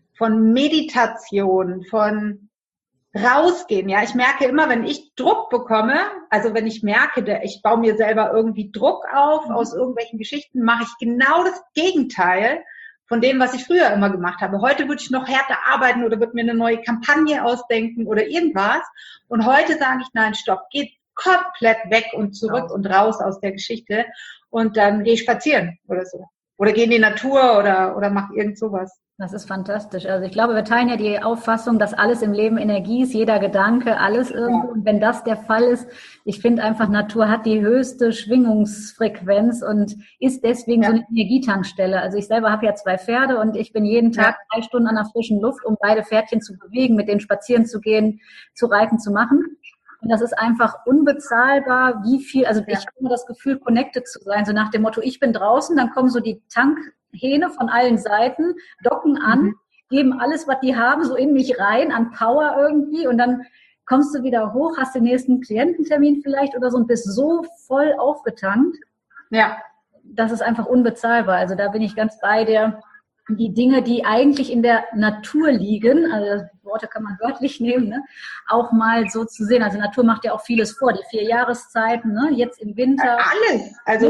Meditation, von rausgehen. Ja, ich merke immer, wenn ich Druck bekomme, also wenn ich merke, ich baue mir selber irgendwie Druck auf aus irgendwelchen Geschichten, mache ich genau das Gegenteil von dem, was ich früher immer gemacht habe. Heute würde ich noch härter arbeiten oder würde mir eine neue Kampagne ausdenken oder irgendwas. Und heute sage ich, nein, stopp, geht komplett weg und zurück und raus aus der Geschichte. Und dann gehe ich spazieren oder so. Oder gehe in die Natur oder mache irgend sowas. Das ist fantastisch. Also ich glaube, wir teilen ja die Auffassung, dass alles im Leben Energie ist, jeder Gedanke, alles irgendwo. Und wenn das der Fall ist, ich finde einfach, Natur hat die höchste Schwingungsfrequenz und ist deswegen so eine Energietankstelle. Also ich selber habe ja 2 Pferde und ich bin jeden Tag 3 Stunden an der frischen Luft, um beide Pferdchen zu bewegen, mit denen spazieren zu gehen, zu reiten, zu machen. Und das ist einfach unbezahlbar, ich habe immer das Gefühl, connected zu sein. So nach dem Motto, ich bin draußen, dann kommen so die Tankhähne von allen Seiten, docken an, geben alles, was die haben, so in mich rein, an Power irgendwie. Und dann kommst du wieder hoch, hast den nächsten Kliententermin vielleicht oder so und bist so voll aufgetankt. Ja. Das ist einfach unbezahlbar. Also da bin ich ganz bei dir. Die Dinge, die eigentlich in der Natur liegen, also Worte kann man wörtlich nehmen, ne, auch mal so zu sehen. Also Natur macht ja auch vieles vor, die 4 Jahreszeiten, ne, jetzt im Winter. Alles, also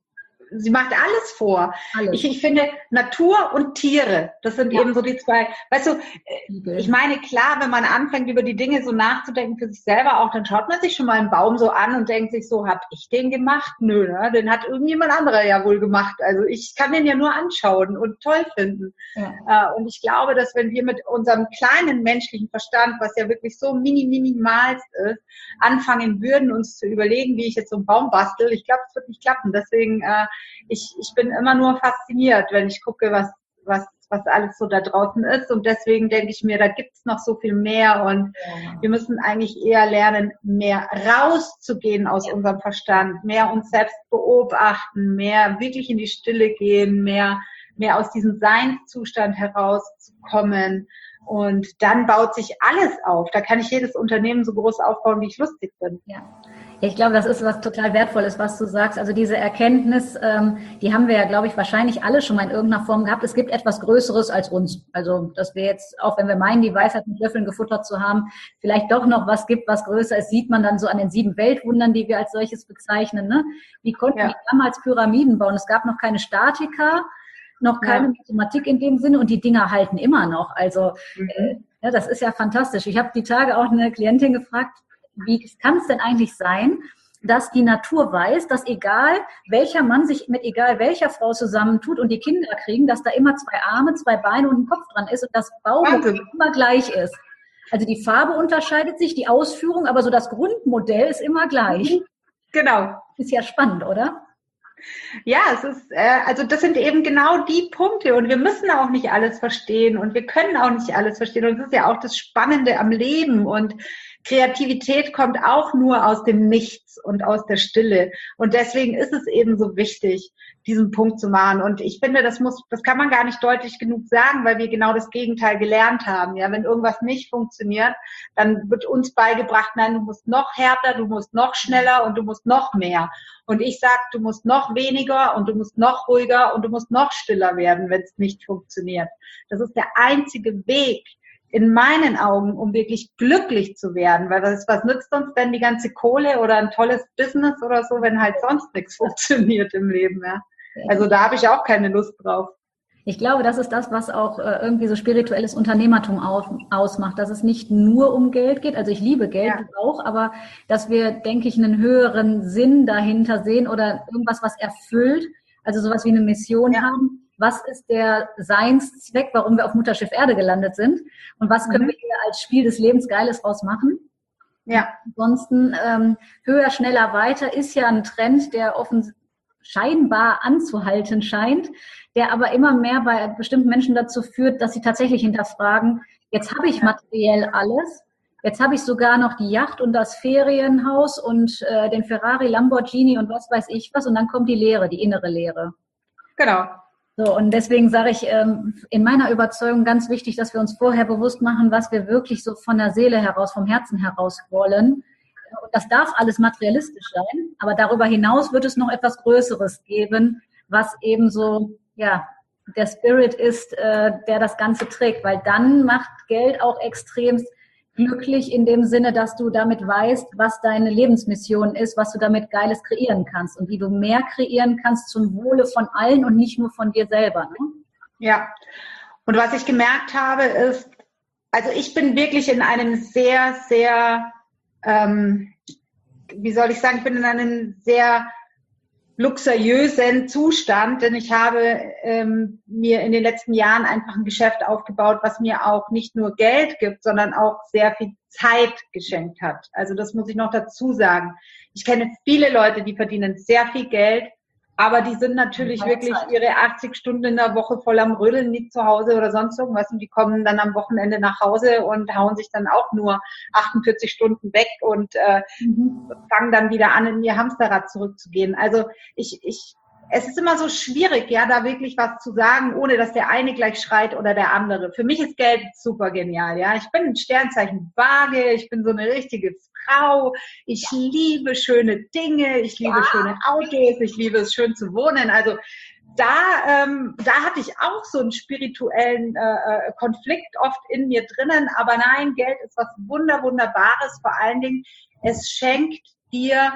sie macht alles vor. Alles. Ich finde, Natur und Tiere, das sind eben so die 2. Weißt du, ich meine, klar, wenn man anfängt, über die Dinge so nachzudenken für sich selber auch, dann schaut man sich schon mal einen Baum so an und denkt sich so, hab ich den gemacht? Nö, ne? Den hat irgendjemand anderer ja wohl gemacht. Also ich kann den ja nur anschauen und toll finden. Ja. Und ich glaube, dass wenn wir mit unserem kleinen menschlichen Verstand, was ja wirklich so minimalst ist, anfangen würden, uns zu überlegen, wie ich jetzt so einen Baum bastel, ich glaube, es wird nicht klappen. Deswegen ich bin immer nur fasziniert, wenn ich gucke, was alles so da draußen ist. Und deswegen denke ich mir, da gibt's noch so viel mehr. Und wir müssen eigentlich eher lernen, mehr rauszugehen aus unserem Verstand, mehr uns selbst beobachten, mehr wirklich in die Stille gehen, mehr aus diesem Seinszustand herauszukommen. Und dann baut sich alles auf. Da kann ich jedes Unternehmen so groß aufbauen, wie ich lustig bin. Ja. Ich glaube, das ist was total Wertvolles, was du sagst. Also diese Erkenntnis, die haben wir ja, glaube ich, wahrscheinlich alle schon mal in irgendeiner Form gehabt. Es gibt etwas Größeres als uns. Also, dass wir jetzt, auch wenn wir meinen, die Weisheit mit Löffeln gefuttert zu haben, vielleicht doch noch was gibt, was größer ist, sieht man dann so an den 7 Weltwundern, die wir als solches bezeichnen. Ne? Wie konnten die damals Pyramiden bauen? Es gab noch keine Statiker, noch keine Mathematik in dem Sinne und die Dinger halten immer noch. Also, das ist ja fantastisch. Ich habe die Tage auch eine Klientin gefragt, wie kann es denn eigentlich sein, dass die Natur weiß, dass egal welcher Mann sich mit egal welcher Frau zusammentut und die Kinder kriegen, dass da immer 2 Arme, 2 Beine und ein Kopf dran ist und das Baumodell immer gleich ist. Also die Farbe unterscheidet sich, die Ausführung, aber so das Grundmodell ist immer gleich. Genau. Ist ja spannend, oder? Ja, es ist, also das sind eben genau die Punkte und wir müssen auch nicht alles verstehen und wir können auch nicht alles verstehen und das ist ja auch das Spannende am Leben und Kreativität kommt auch nur aus dem Nichts und aus der Stille und deswegen ist es eben so wichtig, diesen Punkt zu machen und ich finde, das kann man gar nicht deutlich genug sagen, weil wir genau das Gegenteil gelernt haben. Ja, wenn irgendwas nicht funktioniert, dann wird uns beigebracht, nein, du musst noch härter, du musst noch schneller und du musst noch mehr. Und ich sage, du musst noch weniger und du musst noch ruhiger und du musst noch stiller werden, wenn es nicht funktioniert. Das ist der einzige Weg in meinen Augen, um wirklich glücklich zu werden. Weil was nützt uns denn die ganze Kohle oder ein tolles Business oder so, wenn halt sonst nichts funktioniert im Leben. Ja? Also da habe ich auch keine Lust drauf. Ich glaube, das ist das, was auch irgendwie so spirituelles Unternehmertum ausmacht, dass es nicht nur um Geld geht. Also ich liebe Geld, du auch, aber dass wir, denke ich, einen höheren Sinn dahinter sehen oder irgendwas, was erfüllt, also sowas wie eine Mission haben. Was ist der Seinszweck, warum wir auf Mutterschiff Erde gelandet sind? Und was können wir hier als Spiel des Lebens Geiles rausmachen? Ja. Ansonsten höher, schneller, weiter ist ja ein Trend, der scheinbar anzuhalten scheint, der aber immer mehr bei bestimmten Menschen dazu führt, dass sie tatsächlich hinterfragen, jetzt habe ich materiell alles, jetzt habe ich sogar noch die Yacht und das Ferienhaus und den Ferrari, Lamborghini und was weiß ich was und dann kommt die Leere, die innere Leere. Genau. So, und deswegen sage ich in meiner Überzeugung ganz wichtig, dass wir uns vorher bewusst machen, was wir wirklich so von der Seele heraus, vom Herzen heraus wollen. Und das darf alles materialistisch sein, aber darüber hinaus wird es noch etwas Größeres geben, was eben so, ja, der Spirit ist, der das Ganze trägt, weil dann macht Geld auch extrem glücklich in dem Sinne, dass du damit weißt, was deine Lebensmission ist, was du damit Geiles kreieren kannst und wie du mehr kreieren kannst zum Wohle von allen und nicht nur von dir selber. Ne? Ja, und was ich gemerkt habe ist, also ich bin wirklich in einem sehr, sehr wie soll ich sagen, ich bin in einem sehr luxuriösen Zustand, denn ich habe mir in den letzten Jahren einfach ein Geschäft aufgebaut, was mir auch nicht nur Geld gibt, sondern auch sehr viel Zeit geschenkt hat. Also das muss ich noch dazu sagen. Ich kenne viele Leute, die verdienen sehr viel Geld, aber die sind natürlich wirklich ihre 80 Stunden in der Woche voll am Rödeln, nicht zu Hause oder sonst irgendwas. Und die kommen dann am Wochenende nach Hause und hauen sich dann auch nur 48 Stunden weg und fangen dann wieder an, in ihr Hamsterrad zurückzugehen. Also es ist immer so schwierig, ja, da wirklich was zu sagen, ohne dass der eine gleich schreit oder der andere. Für mich ist Geld super genial, ja. Ich bin ein Sternzeichen Waage, ich bin so eine richtige Frau, ich liebe schöne Dinge, ich liebe schöne Autos, ich liebe es, schön zu wohnen. Also da hatte ich auch so einen spirituellen Konflikt oft in mir drinnen, aber nein, Geld ist was Wunderbares, vor allen Dingen, es schenkt dir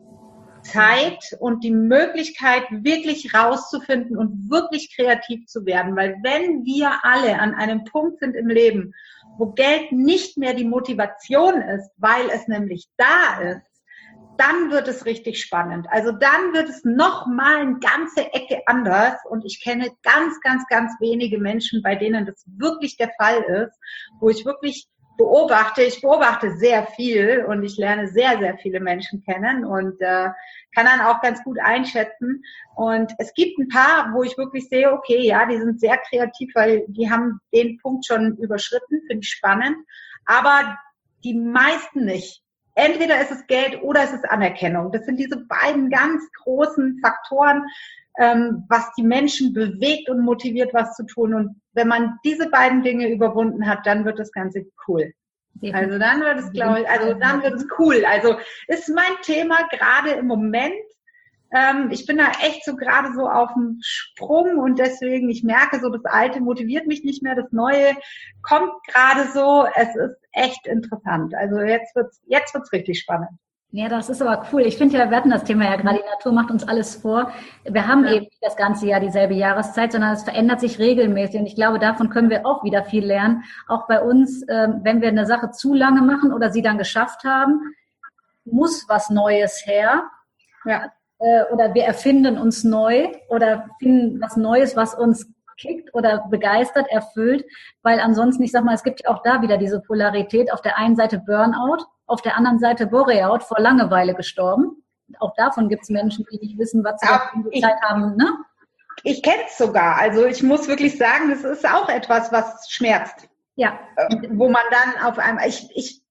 Zeit und die Möglichkeit, wirklich rauszufinden und wirklich kreativ zu werden. Weil wenn wir alle an einem Punkt sind im Leben, wo Geld nicht mehr die Motivation ist, weil es nämlich da ist, dann wird es richtig spannend. Also dann wird es nochmal eine ganze Ecke anders und ich kenne ganz, ganz, ganz wenige Menschen, bei denen das wirklich der Fall ist, wo ich wirklich ich beobachte sehr viel und ich lerne sehr, sehr viele Menschen kennen und kann dann auch ganz gut einschätzen. Und es gibt ein paar, wo ich wirklich sehe, okay, ja, die sind sehr kreativ, weil die haben den Punkt schon überschritten, finde ich spannend, aber die meisten nicht. Entweder ist es Geld oder es ist Anerkennung. Das sind diese beiden ganz großen Faktoren, was die Menschen bewegt und motiviert, was zu tun. Und wenn man diese beiden Dinge überwunden hat, dann wird das Ganze cool. Also dann wird es, glaube ich, dann wird es cool. Also ist mein Thema gerade im Moment. Ich bin da echt so gerade so auf dem Sprung und deswegen, ich merke so, das Alte motiviert mich nicht mehr, das Neue kommt gerade so. Es ist echt interessant. Also jetzt wird's richtig spannend. Ja, das ist aber cool. Ich finde ja, wir hatten das Thema ja gerade, die Natur macht uns alles vor. Wir haben eben nicht das ganze Jahr dieselbe Jahreszeit, sondern es verändert sich regelmäßig. Und ich glaube, davon können wir auch wieder viel lernen. Auch bei uns, wenn wir eine Sache zu lange machen oder sie dann geschafft haben, muss was Neues her. Ja. Oder wir erfinden uns neu oder finden was Neues, was uns kickt oder begeistert, erfüllt, weil ansonsten, ich sag mal, es gibt ja auch da wieder diese Polarität, auf der einen Seite Burnout, auf der anderen Seite Boreout, vor Langeweile gestorben. auch davon gibt es Menschen, die nicht wissen, was sie für Zeit haben, ne? Ich kenne es sogar. Also ich muss wirklich sagen, das ist auch etwas, was schmerzt. Ja. Wo man dann auf einmal, ich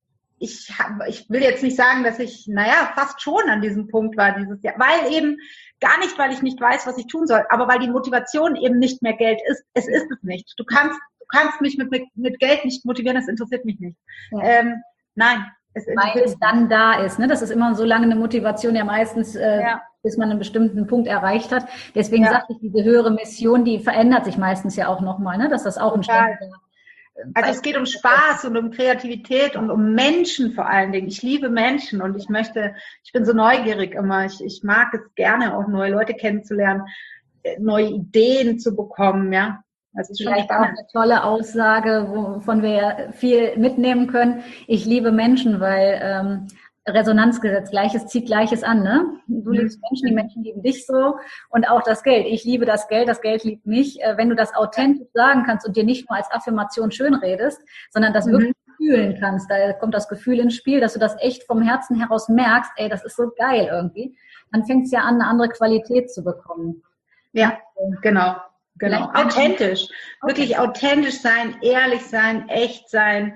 will jetzt nicht sagen, dass ich, fast schon an diesem Punkt war dieses Jahr, weil eben gar nicht, weil ich nicht weiß, was ich tun soll, aber weil die Motivation eben nicht mehr Geld ist. Es ist es nicht. Du kannst mich mit Geld nicht motivieren, das interessiert mich nicht. Ja. Nein. Weil es dann da ist. Ne? Das ist immer so lange eine Motivation, ja meistens, bis man einen bestimmten Punkt erreicht hat. Deswegen sagte ich, diese höhere Mission, die verändert sich meistens ja auch nochmal, ne? Dass das auch ein ständiger... Also es geht um Spaß und um Kreativität und um Menschen vor allen Dingen. Ich liebe Menschen und ich bin so neugierig immer. Ich mag es gerne, auch neue Leute kennenzulernen, neue Ideen zu bekommen, ja. Das ist schon vielleicht auch eine tolle Aussage, wovon wir viel mitnehmen können. Ich liebe Menschen, weil Resonanzgesetz, Gleiches zieht Gleiches an, ne? Du liebst Menschen, die Menschen lieben dich so und auch das Geld. Ich liebe das Geld liebe mich. Wenn du das authentisch sagen kannst und dir nicht nur als Affirmation schön redest, sondern das wirklich fühlen kannst, da kommt das Gefühl ins Spiel, dass du das echt vom Herzen heraus merkst, ey, das ist so geil irgendwie, dann fängt es ja an, eine andere Qualität zu bekommen. Ja, genau. Authentisch. Wirklich authentisch sein, ehrlich sein, echt sein.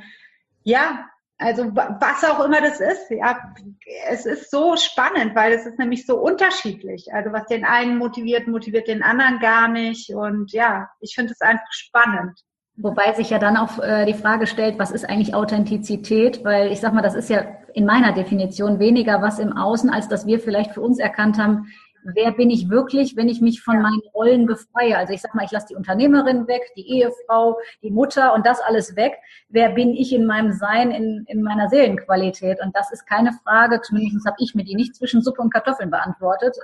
Ja, also was auch immer das ist. Ja, es ist so spannend, weil es ist nämlich so unterschiedlich. Also was den einen motiviert, motiviert den anderen gar nicht. Und ja, ich finde es einfach spannend. Wobei sich ja dann auch die Frage stellt, was ist eigentlich Authentizität? Weil ich sag mal, das ist ja in meiner Definition weniger was im Außen, als dass wir vielleicht für uns erkannt haben, wer bin ich wirklich, wenn ich mich von meinen Rollen befreie? Also ich sag mal, ich lasse die Unternehmerin weg, die Ehefrau, die Mutter und das alles weg. Wer bin ich in meinem Sein, in meiner Seelenqualität? Und das ist keine Frage, zumindest habe ich mir die nicht zwischen Suppe und Kartoffeln beantwortet,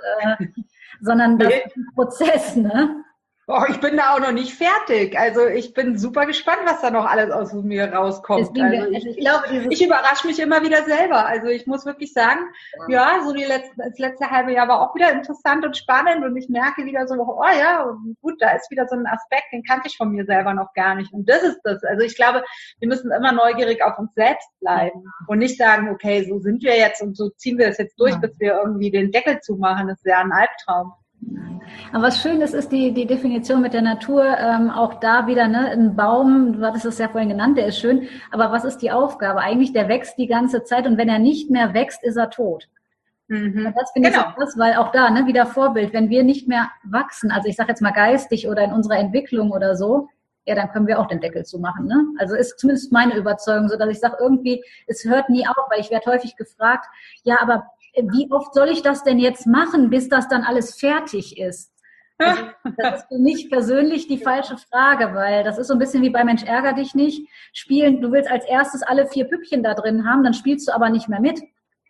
sondern das ist ein Prozess, ne? Oh, ich bin da auch noch nicht fertig. Also ich bin super gespannt, was da noch alles aus mir rauskommt. Ich glaube, ich überrasche mich immer wieder selber. Also ich muss wirklich sagen, so das letzte halbe Jahr war auch wieder interessant und spannend und ich merke wieder so, gut, da ist wieder so ein Aspekt, den kannte ich von mir selber noch gar nicht. Und das ist das. Also ich glaube, wir müssen immer neugierig auf uns selbst bleiben und nicht sagen, okay, so sind wir jetzt und so ziehen wir das jetzt durch, bis wir irgendwie den Deckel zumachen. Das ist ja ein Albtraum. Aber was schön ist die Definition mit der Natur, auch da wieder, ne, ein Baum, du hattest es ja vorhin genannt, der ist schön, aber was ist die Aufgabe? Eigentlich, der wächst die ganze Zeit und wenn er nicht mehr wächst, ist er tot. Und das finde ich so krass, weil auch da, ne, wieder Vorbild, wenn wir nicht mehr wachsen, also ich sage jetzt mal geistig oder in unserer Entwicklung oder so, ja, dann können wir auch den Deckel zumachen, ne? Also ist zumindest meine Überzeugung so, dass ich sage, irgendwie, es hört nie auf, weil ich werde häufig gefragt, ja, aber wie oft soll ich das denn jetzt machen, bis das dann alles fertig ist? Also, das ist für mich persönlich die falsche Frage, weil das ist so ein bisschen wie bei Mensch, ärger dich nicht. Spielen, du willst als erstes alle 4 Püppchen da drin haben, dann spielst du aber nicht mehr mit.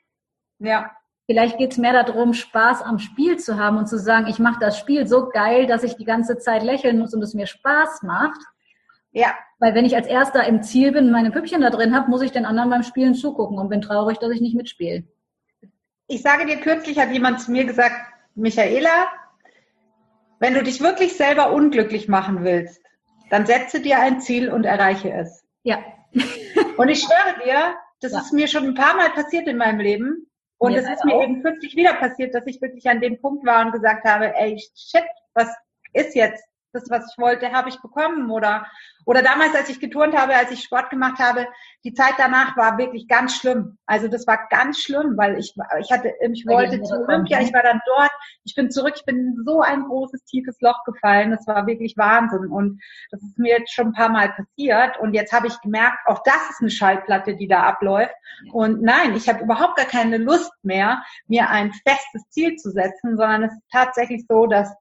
Ja. Vielleicht geht es mehr darum, Spaß am Spiel zu haben und zu sagen, ich mache das Spiel so geil, dass ich die ganze Zeit lächeln muss und es mir Spaß macht. Ja. Weil wenn ich als Erster im Ziel bin und meine Püppchen da drin habe, muss ich den anderen beim Spielen zugucken und bin traurig, dass ich nicht mitspiele. Ich sage dir, kürzlich hat jemand zu mir gesagt, Michaela, wenn du dich wirklich selber unglücklich machen willst, dann setze dir ein Ziel und erreiche es. Ja. Und ich schwöre dir, das ist mir schon ein paar Mal passiert in meinem Leben. Und es ist mir eben kürzlich wieder passiert, dass ich wirklich an dem Punkt war und gesagt habe, ey, shit, was ist jetzt? Das, was ich wollte, habe ich bekommen. Oder damals, als ich geturnt habe, als ich Sport gemacht habe, die Zeit danach war wirklich ganz schlimm. Also das war ganz schlimm, weil ich wollte zu Olympia, ich war dann dort, ich bin zurück, ich bin in so ein großes, tiefes Loch gefallen. Das war wirklich Wahnsinn. Und das ist mir jetzt schon ein paar Mal passiert. Und jetzt habe ich gemerkt, auch das ist eine Schallplatte, die da abläuft. Und nein, ich habe überhaupt gar keine Lust mehr, mir ein festes Ziel zu setzen, sondern es ist tatsächlich so, dass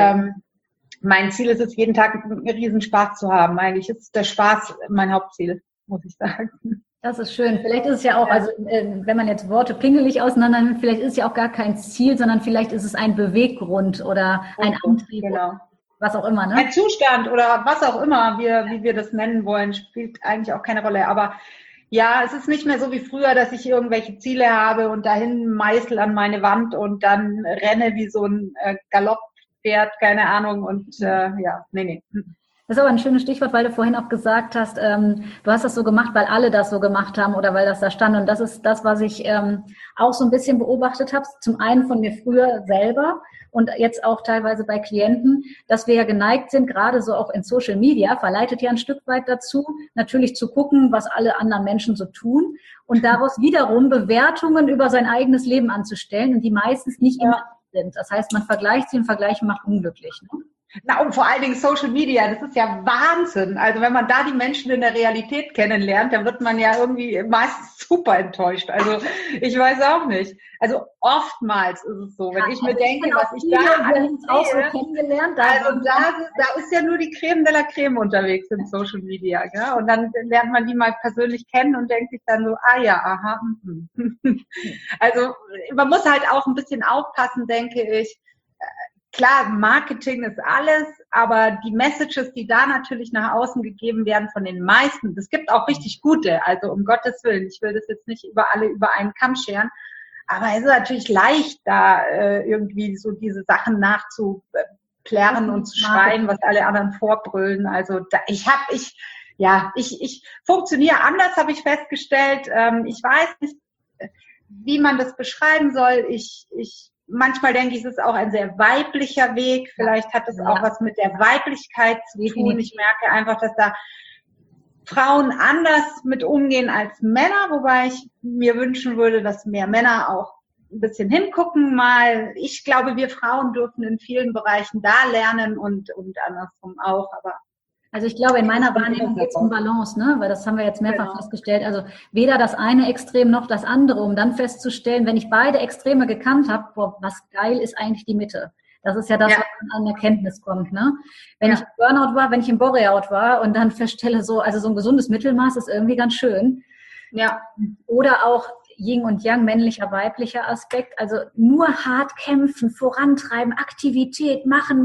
mein Ziel ist es, jeden Tag einen riesen Spaß zu haben. Eigentlich ist der Spaß mein Hauptziel, muss ich sagen. Das ist schön. Vielleicht ist es ja auch, also wenn man jetzt Worte pingelig auseinander nimmt, vielleicht ist es ja auch gar kein Ziel, sondern vielleicht ist es ein Beweggrund oder ein Antrieb, was auch immer. Ne? Ein Zustand oder was auch immer, wie wir das nennen wollen, spielt eigentlich auch keine Rolle. Aber ja, es ist nicht mehr so wie früher, dass ich irgendwelche Ziele habe und dahin meißel an meine Wand und dann renne wie so ein Galopppferd, keine Ahnung. Und nee. Das ist aber ein schönes Stichwort, weil du vorhin auch gesagt hast, du hast das so gemacht, weil alle das so gemacht haben oder weil das da stand. Und das ist das, was ich auch so ein bisschen beobachtet habe. Zum einen von mir früher selber und jetzt auch teilweise bei Klienten, dass wir ja geneigt sind, gerade so auch in Social Media, verleitet ja ein Stück weit dazu, natürlich zu gucken, was alle anderen Menschen so tun und daraus wiederum Bewertungen über sein eigenes Leben anzustellen und die meistens nicht immer sind. Das heißt, man vergleicht sie und Vergleichen macht unglücklich. Ne? Na, und vor allen Dingen Social Media, das ist ja Wahnsinn. Also wenn man da die Menschen in der Realität kennenlernt, dann wird man ja irgendwie meistens super enttäuscht. Also ich weiß auch nicht. Also oftmals ist es so, wenn ich mir denke, was ich da auch so kennengelernt. Also da ist ja nur die Creme de la Creme unterwegs in Social Media. Gell? Und dann lernt man die mal persönlich kennen und denkt sich dann so, ah ja, aha. Also man muss halt auch ein bisschen aufpassen, denke ich. Klar, Marketing ist alles, aber die Messages, die da natürlich nach außen gegeben werden von den meisten, es gibt auch richtig gute, also um Gottes Willen, ich will das jetzt nicht über einen Kamm scheren, aber es ist natürlich leicht, da irgendwie so diese Sachen nachzuplärren und zu schreien, was alle anderen vorbrüllen. Also ich funktioniere anders, habe ich festgestellt. Ich weiß nicht, wie man das beschreiben soll. Manchmal denke ich, es ist auch ein sehr weiblicher Weg. Vielleicht hat es auch was mit der Weiblichkeit zu tun. Ich merke einfach, dass da Frauen anders mit umgehen als Männer, wobei ich mir wünschen würde, dass mehr Männer auch ein bisschen hingucken mal. Ich glaube, wir Frauen dürfen in vielen Bereichen da lernen und andersrum auch, aber also ich glaube, in meiner Wahrnehmung geht es um Balance, ne? Weil das haben wir jetzt mehrfach festgestellt. Also weder das eine Extrem noch das andere, um dann festzustellen, wenn ich beide Extreme gekannt habe, boah, was geil ist eigentlich die Mitte. Das ist ja das, was an Erkenntnis kommt, ne? Wenn ich im Burnout war, wenn ich im Boreout war und dann feststelle so ein gesundes Mittelmaß ist irgendwie ganz schön. Ja. Oder auch Yin und Yang, männlicher, weiblicher Aspekt. Also nur hart kämpfen, vorantreiben, Aktivität, machen.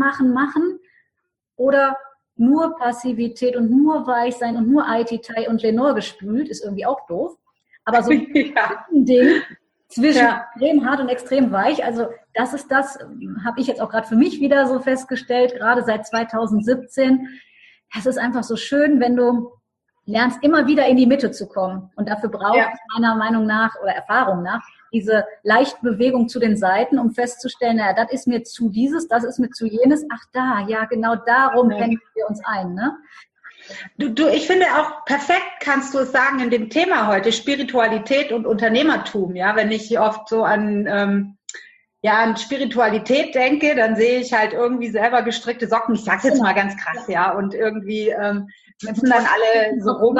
Oder nur Passivität und nur weich sein und nur Aititai und Lenore gespült, ist irgendwie auch doof. Aber so ein Ding zwischen extrem hart und extrem weich, also das habe ich jetzt auch gerade für mich wieder so festgestellt, gerade seit 2017. Das ist einfach so schön, wenn du lernst, immer wieder in die Mitte zu kommen. Und dafür braucht es meiner Meinung nach oder Erfahrung nach diese leichte Bewegung zu den Seiten, um festzustellen, naja, das ist mir zu dieses, das ist mir zu jenes. Ach da, ja, genau darum kennen wir uns ein, ne? Ich finde auch perfekt kannst du es sagen in dem Thema heute, Spiritualität und Unternehmertum. Ja, wenn ich oft so an Spiritualität denke, dann sehe ich halt irgendwie selber gestrickte Socken. Ich sag's jetzt mal ganz krass, ja, und irgendwie sitzen dann alle so rum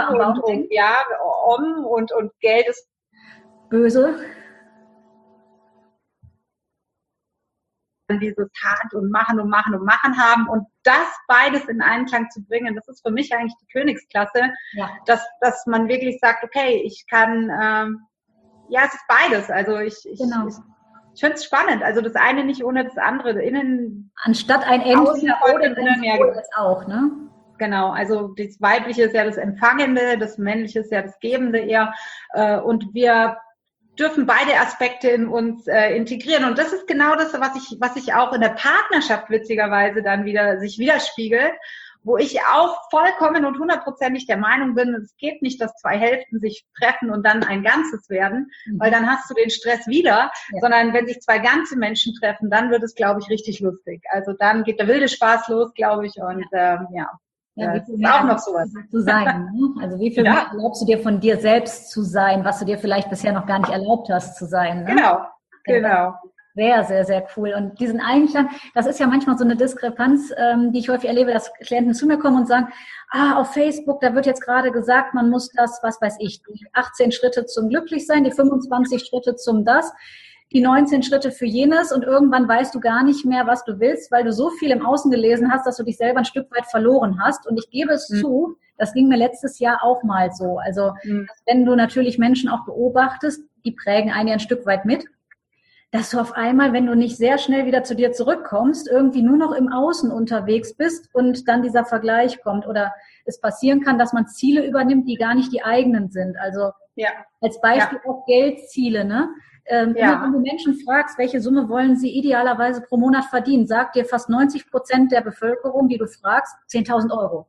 und Geld ist böse. Dieses hart und machen haben und das beides in Einklang zu bringen, das ist für mich eigentlich die Königsklasse, dass man wirklich sagt, okay, ich kann, es ist beides, also ich finde es spannend, also das eine nicht ohne das andere, anstatt ein Entweder oder das auch, ne? Genau, also das Weibliche ist ja das Empfangende, das Männliche ist ja das Gebende eher und wir dürfen beide Aspekte in uns integrieren. Und das ist genau das, was ich auch in der Partnerschaft witzigerweise dann sich widerspiegelt, wo ich auch vollkommen und 100%ig der Meinung bin, es geht nicht, dass zwei Hälften sich treffen und dann ein Ganzes werden, weil dann hast du den Stress wieder, sondern wenn sich zwei ganze Menschen treffen, dann wird es, glaube ich, richtig lustig. Also dann geht der wilde Spaß los, glaube ich, und das ist auch noch sowas zu sein. Ne? Also wie viel mehr erlaubst du dir von dir selbst zu sein, was du dir vielleicht bisher noch gar nicht erlaubt hast zu sein? Ne? Genau. Sehr, sehr, sehr cool. Und diesen Einklang, das ist ja manchmal so eine Diskrepanz, die ich häufig erlebe, dass Klienten zu mir kommen und sagen, auf Facebook, da wird jetzt gerade gesagt, man muss das, was weiß ich, die 18 Schritte zum Glücklichsein, die 25 Schritte zum das, die 19 Schritte für jenes und irgendwann weißt du gar nicht mehr, was du willst, weil du so viel im Außen gelesen hast, dass du dich selber ein Stück weit verloren hast. Und ich gebe es zu, das ging mir letztes Jahr auch mal so. Also wenn du natürlich Menschen auch beobachtest, die prägen einen ja ein Stück weit mit, dass du auf einmal, wenn du nicht sehr schnell wieder zu dir zurückkommst, irgendwie nur noch im Außen unterwegs bist und dann dieser Vergleich kommt. Oder es passieren kann, dass man Ziele übernimmt, die gar nicht die eigenen sind. Also als Beispiel auch Geldziele, ne? Wenn du Menschen fragst, welche Summe wollen sie idealerweise pro Monat verdienen, sagt dir fast 90% der Bevölkerung, die du fragst, 10.000 Euro.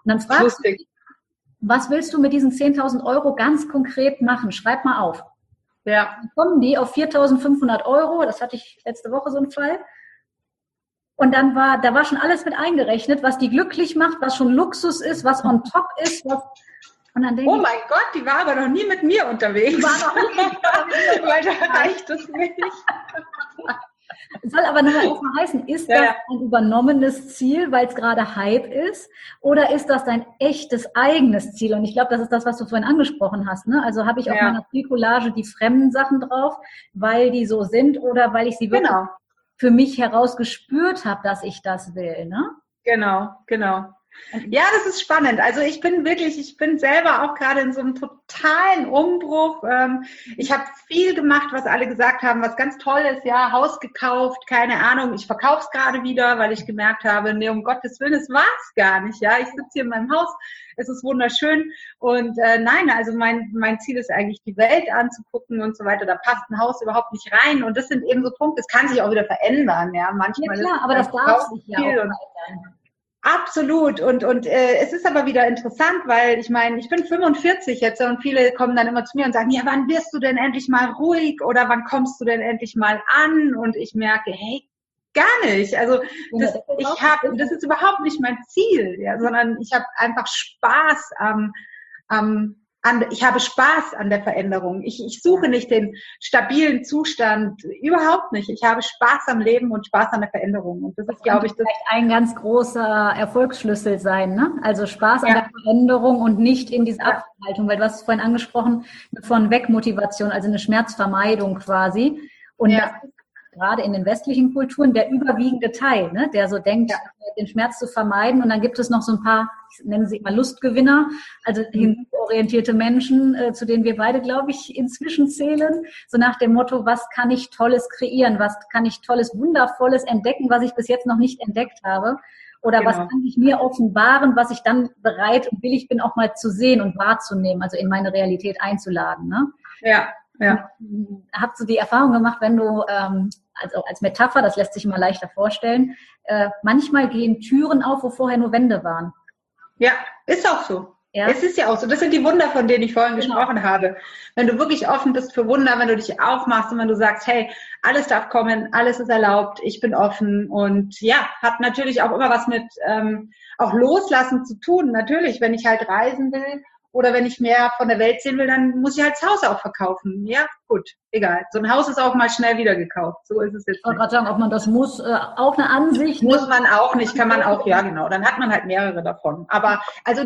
Und dann fragst du, was willst du mit diesen 10.000 Euro ganz konkret machen? Schreib mal auf. Ja. Dann kommen die auf 4.500 Euro. Das hatte ich letzte Woche so einen Fall. Und dann da war schon alles mit eingerechnet, was die glücklich macht, was schon Luxus ist, was on top ist. Und dann denke oh mein Gott, die war aber noch nie mit mir unterwegs. Weil da reicht es nicht. Soll aber nur erstmal heißen, ist das ein übernommenes Ziel, weil es gerade Hype ist, oder ist das dein echtes eigenes Ziel? Und ich glaube, das ist das, was du vorhin angesprochen hast. Ne? Also habe ich auf meiner Zielcollage die fremden Sachen drauf, weil die so sind oder weil ich sie wirklich für mich heraus gespürt habe, dass ich das will. Ne? Genau. Ja, das ist spannend. Also ich bin selber auch gerade in so einem totalen Umbruch. Ich habe viel gemacht, was alle gesagt haben, was ganz toll ist, ja, Haus gekauft, keine Ahnung. Ich verkaufe es gerade wieder, weil ich gemerkt habe, nee, um Gottes Willen, es war es gar nicht. Ja, ich sitze hier in meinem Haus, es ist wunderschön und nein, also mein Ziel ist eigentlich, die Welt anzugucken und so weiter. Da passt ein Haus überhaupt nicht rein und das sind eben so Punkte, das kann sich auch wieder verändern. Ja, manchmal. Ja klar, aber das darf sich ja auch verändern. Absolut. Und es ist aber wieder interessant, weil ich meine, ich bin 45 jetzt und viele kommen dann immer zu mir und sagen, ja, wann wirst du denn endlich mal ruhig oder wann kommst du denn endlich mal an? Und ich merke, hey, gar nicht. Also das ist überhaupt nicht mein Ziel, ja, sondern ich habe einfach Spaß ich habe Spaß an der Veränderung. Ich suche nicht den stabilen Zustand, überhaupt nicht. Ich habe Spaß am Leben und Spaß an der Veränderung. Und das ist, glaube ich, das vielleicht ein ganz großer Erfolgsschlüssel sein, ne? Also Spaß an der Veränderung und nicht in diese Abhaltung, weil du hast es vorhin angesprochen, von Wegmotivation, also eine Schmerzvermeidung quasi. Und das ist gerade in den westlichen Kulturen der überwiegende Teil, ne? Der so denkt, den Schmerz zu vermeiden. Und dann gibt es noch so ein paar, ich nenne sie mal Lustgewinner, also orientierte Menschen, zu denen wir beide, glaube ich, inzwischen zählen. So nach dem Motto, was kann ich Tolles kreieren? Was kann ich Tolles, Wundervolles entdecken, was ich bis jetzt noch nicht entdeckt habe? Oder was kann ich mir offenbaren, was ich dann bereit und willig bin, auch mal zu sehen und wahrzunehmen, also in meine Realität einzuladen, ne? Ja. Habt ihr die Erfahrung gemacht, wenn du, also als Metapher, das lässt sich immer leichter vorstellen, manchmal gehen Türen auf, wo vorher nur Wände waren. Ja, ist auch so. Ja. Es ist ja auch so. Das sind die Wunder, von denen ich vorhin gesprochen habe. Wenn du wirklich offen bist für Wunder, wenn du dich aufmachst und wenn du sagst, hey, alles darf kommen, alles ist erlaubt, ich bin offen und ja, hat natürlich auch immer was mit auch Loslassen zu tun. Natürlich, wenn ich halt reisen will oder wenn ich mehr von der Welt sehen will, dann muss ich halt das Haus auch verkaufen. Ja, gut, egal. So ein Haus ist auch mal schnell wieder gekauft. So ist es jetzt. Ich wollte gerade sagen, ob man das muss, auch eine Ansicht. Muss man auch nicht, kann man auch, ja genau. Dann hat man halt mehrere davon. Aber also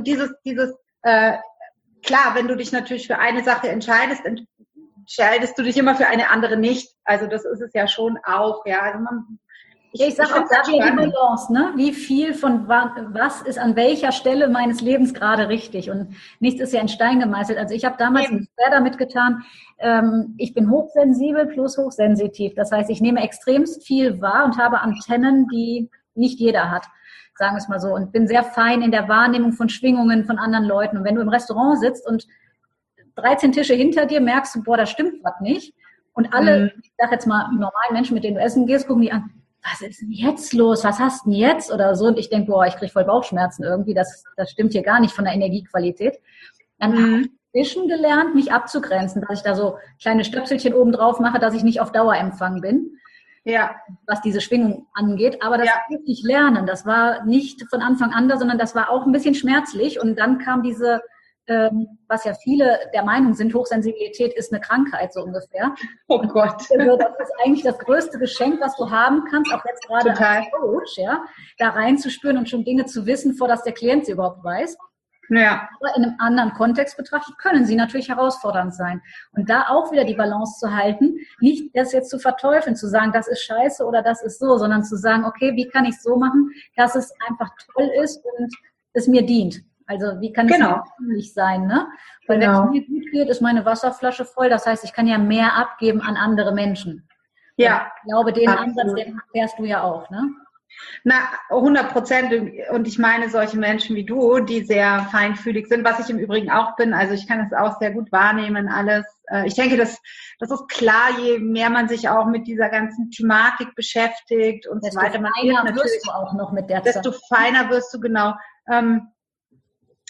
klar, wenn du dich natürlich für eine Sache entscheidest du dich immer für eine andere nicht. Also das ist es ja schon auch, ja. Also ich sage auch da wieder die Balance, ne? Wie viel von was ist an welcher Stelle meines Lebens gerade richtig? Und nichts ist ja in Stein gemeißelt. Also ich habe damals schwer damit getan, ich bin hochsensibel plus hochsensitiv. Das heißt, ich nehme extremst viel wahr und habe Antennen, die nicht jeder hat, sagen wir es mal so. Und bin sehr fein in der Wahrnehmung von Schwingungen von anderen Leuten. Und wenn du im Restaurant sitzt und 13 Tische hinter dir merkst du, boah, da stimmt was nicht. Und alle, ich sage jetzt mal, normalen Menschen, mit denen du essen gehst, gucken die an, was ist denn jetzt los? Was hast du denn jetzt? Oder so. Und ich denke, boah, ich kriege voll Bauchschmerzen irgendwie. Das stimmt hier gar nicht von der Energiequalität. Dann habe ich inzwischen gelernt, mich abzugrenzen, dass ich da so kleine Stöpselchen oben drauf mache, dass ich nicht auf Dauerempfang bin. Ja. Was diese Schwingung angeht. Aber das durfte ich lernen. Das war nicht von Anfang an da, sondern das war auch ein bisschen schmerzlich. Und dann kam diese, was ja viele der Meinung sind, Hochsensibilität ist eine Krankheit, so ungefähr. Oh Gott. Also das ist eigentlich das größte Geschenk, was du haben kannst, auch jetzt gerade als Coach, ja, da reinzuspüren und schon Dinge zu wissen, vor dass der Klient sie überhaupt weiß. Ja. Aber in einem anderen Kontext betrachtet, können sie natürlich herausfordernd sein. Und da auch wieder die Balance zu halten, nicht das jetzt zu verteufeln, zu sagen, das ist scheiße oder das ist so, sondern zu sagen, okay, wie kann ich es so machen, dass es einfach toll ist und es mir dient. Also wie kann es nicht sein, ne? Weil wenn es mir gut geht, ist meine Wasserflasche voll. Das heißt, ich kann ja mehr abgeben an andere Menschen. Ja. Ich glaube, den Ansatz, den fährst du ja auch, ne? Na, 100%. Und ich meine solche Menschen wie du, die sehr feinfühlig sind, was ich im Übrigen auch bin. Also ich kann das auch sehr gut wahrnehmen, alles. Ich denke, das ist klar, je mehr man sich auch mit dieser ganzen Thematik beschäftigt und so weiter. Desto feiner wirst du auch noch mit der Zeit. Desto feiner wirst du, genau.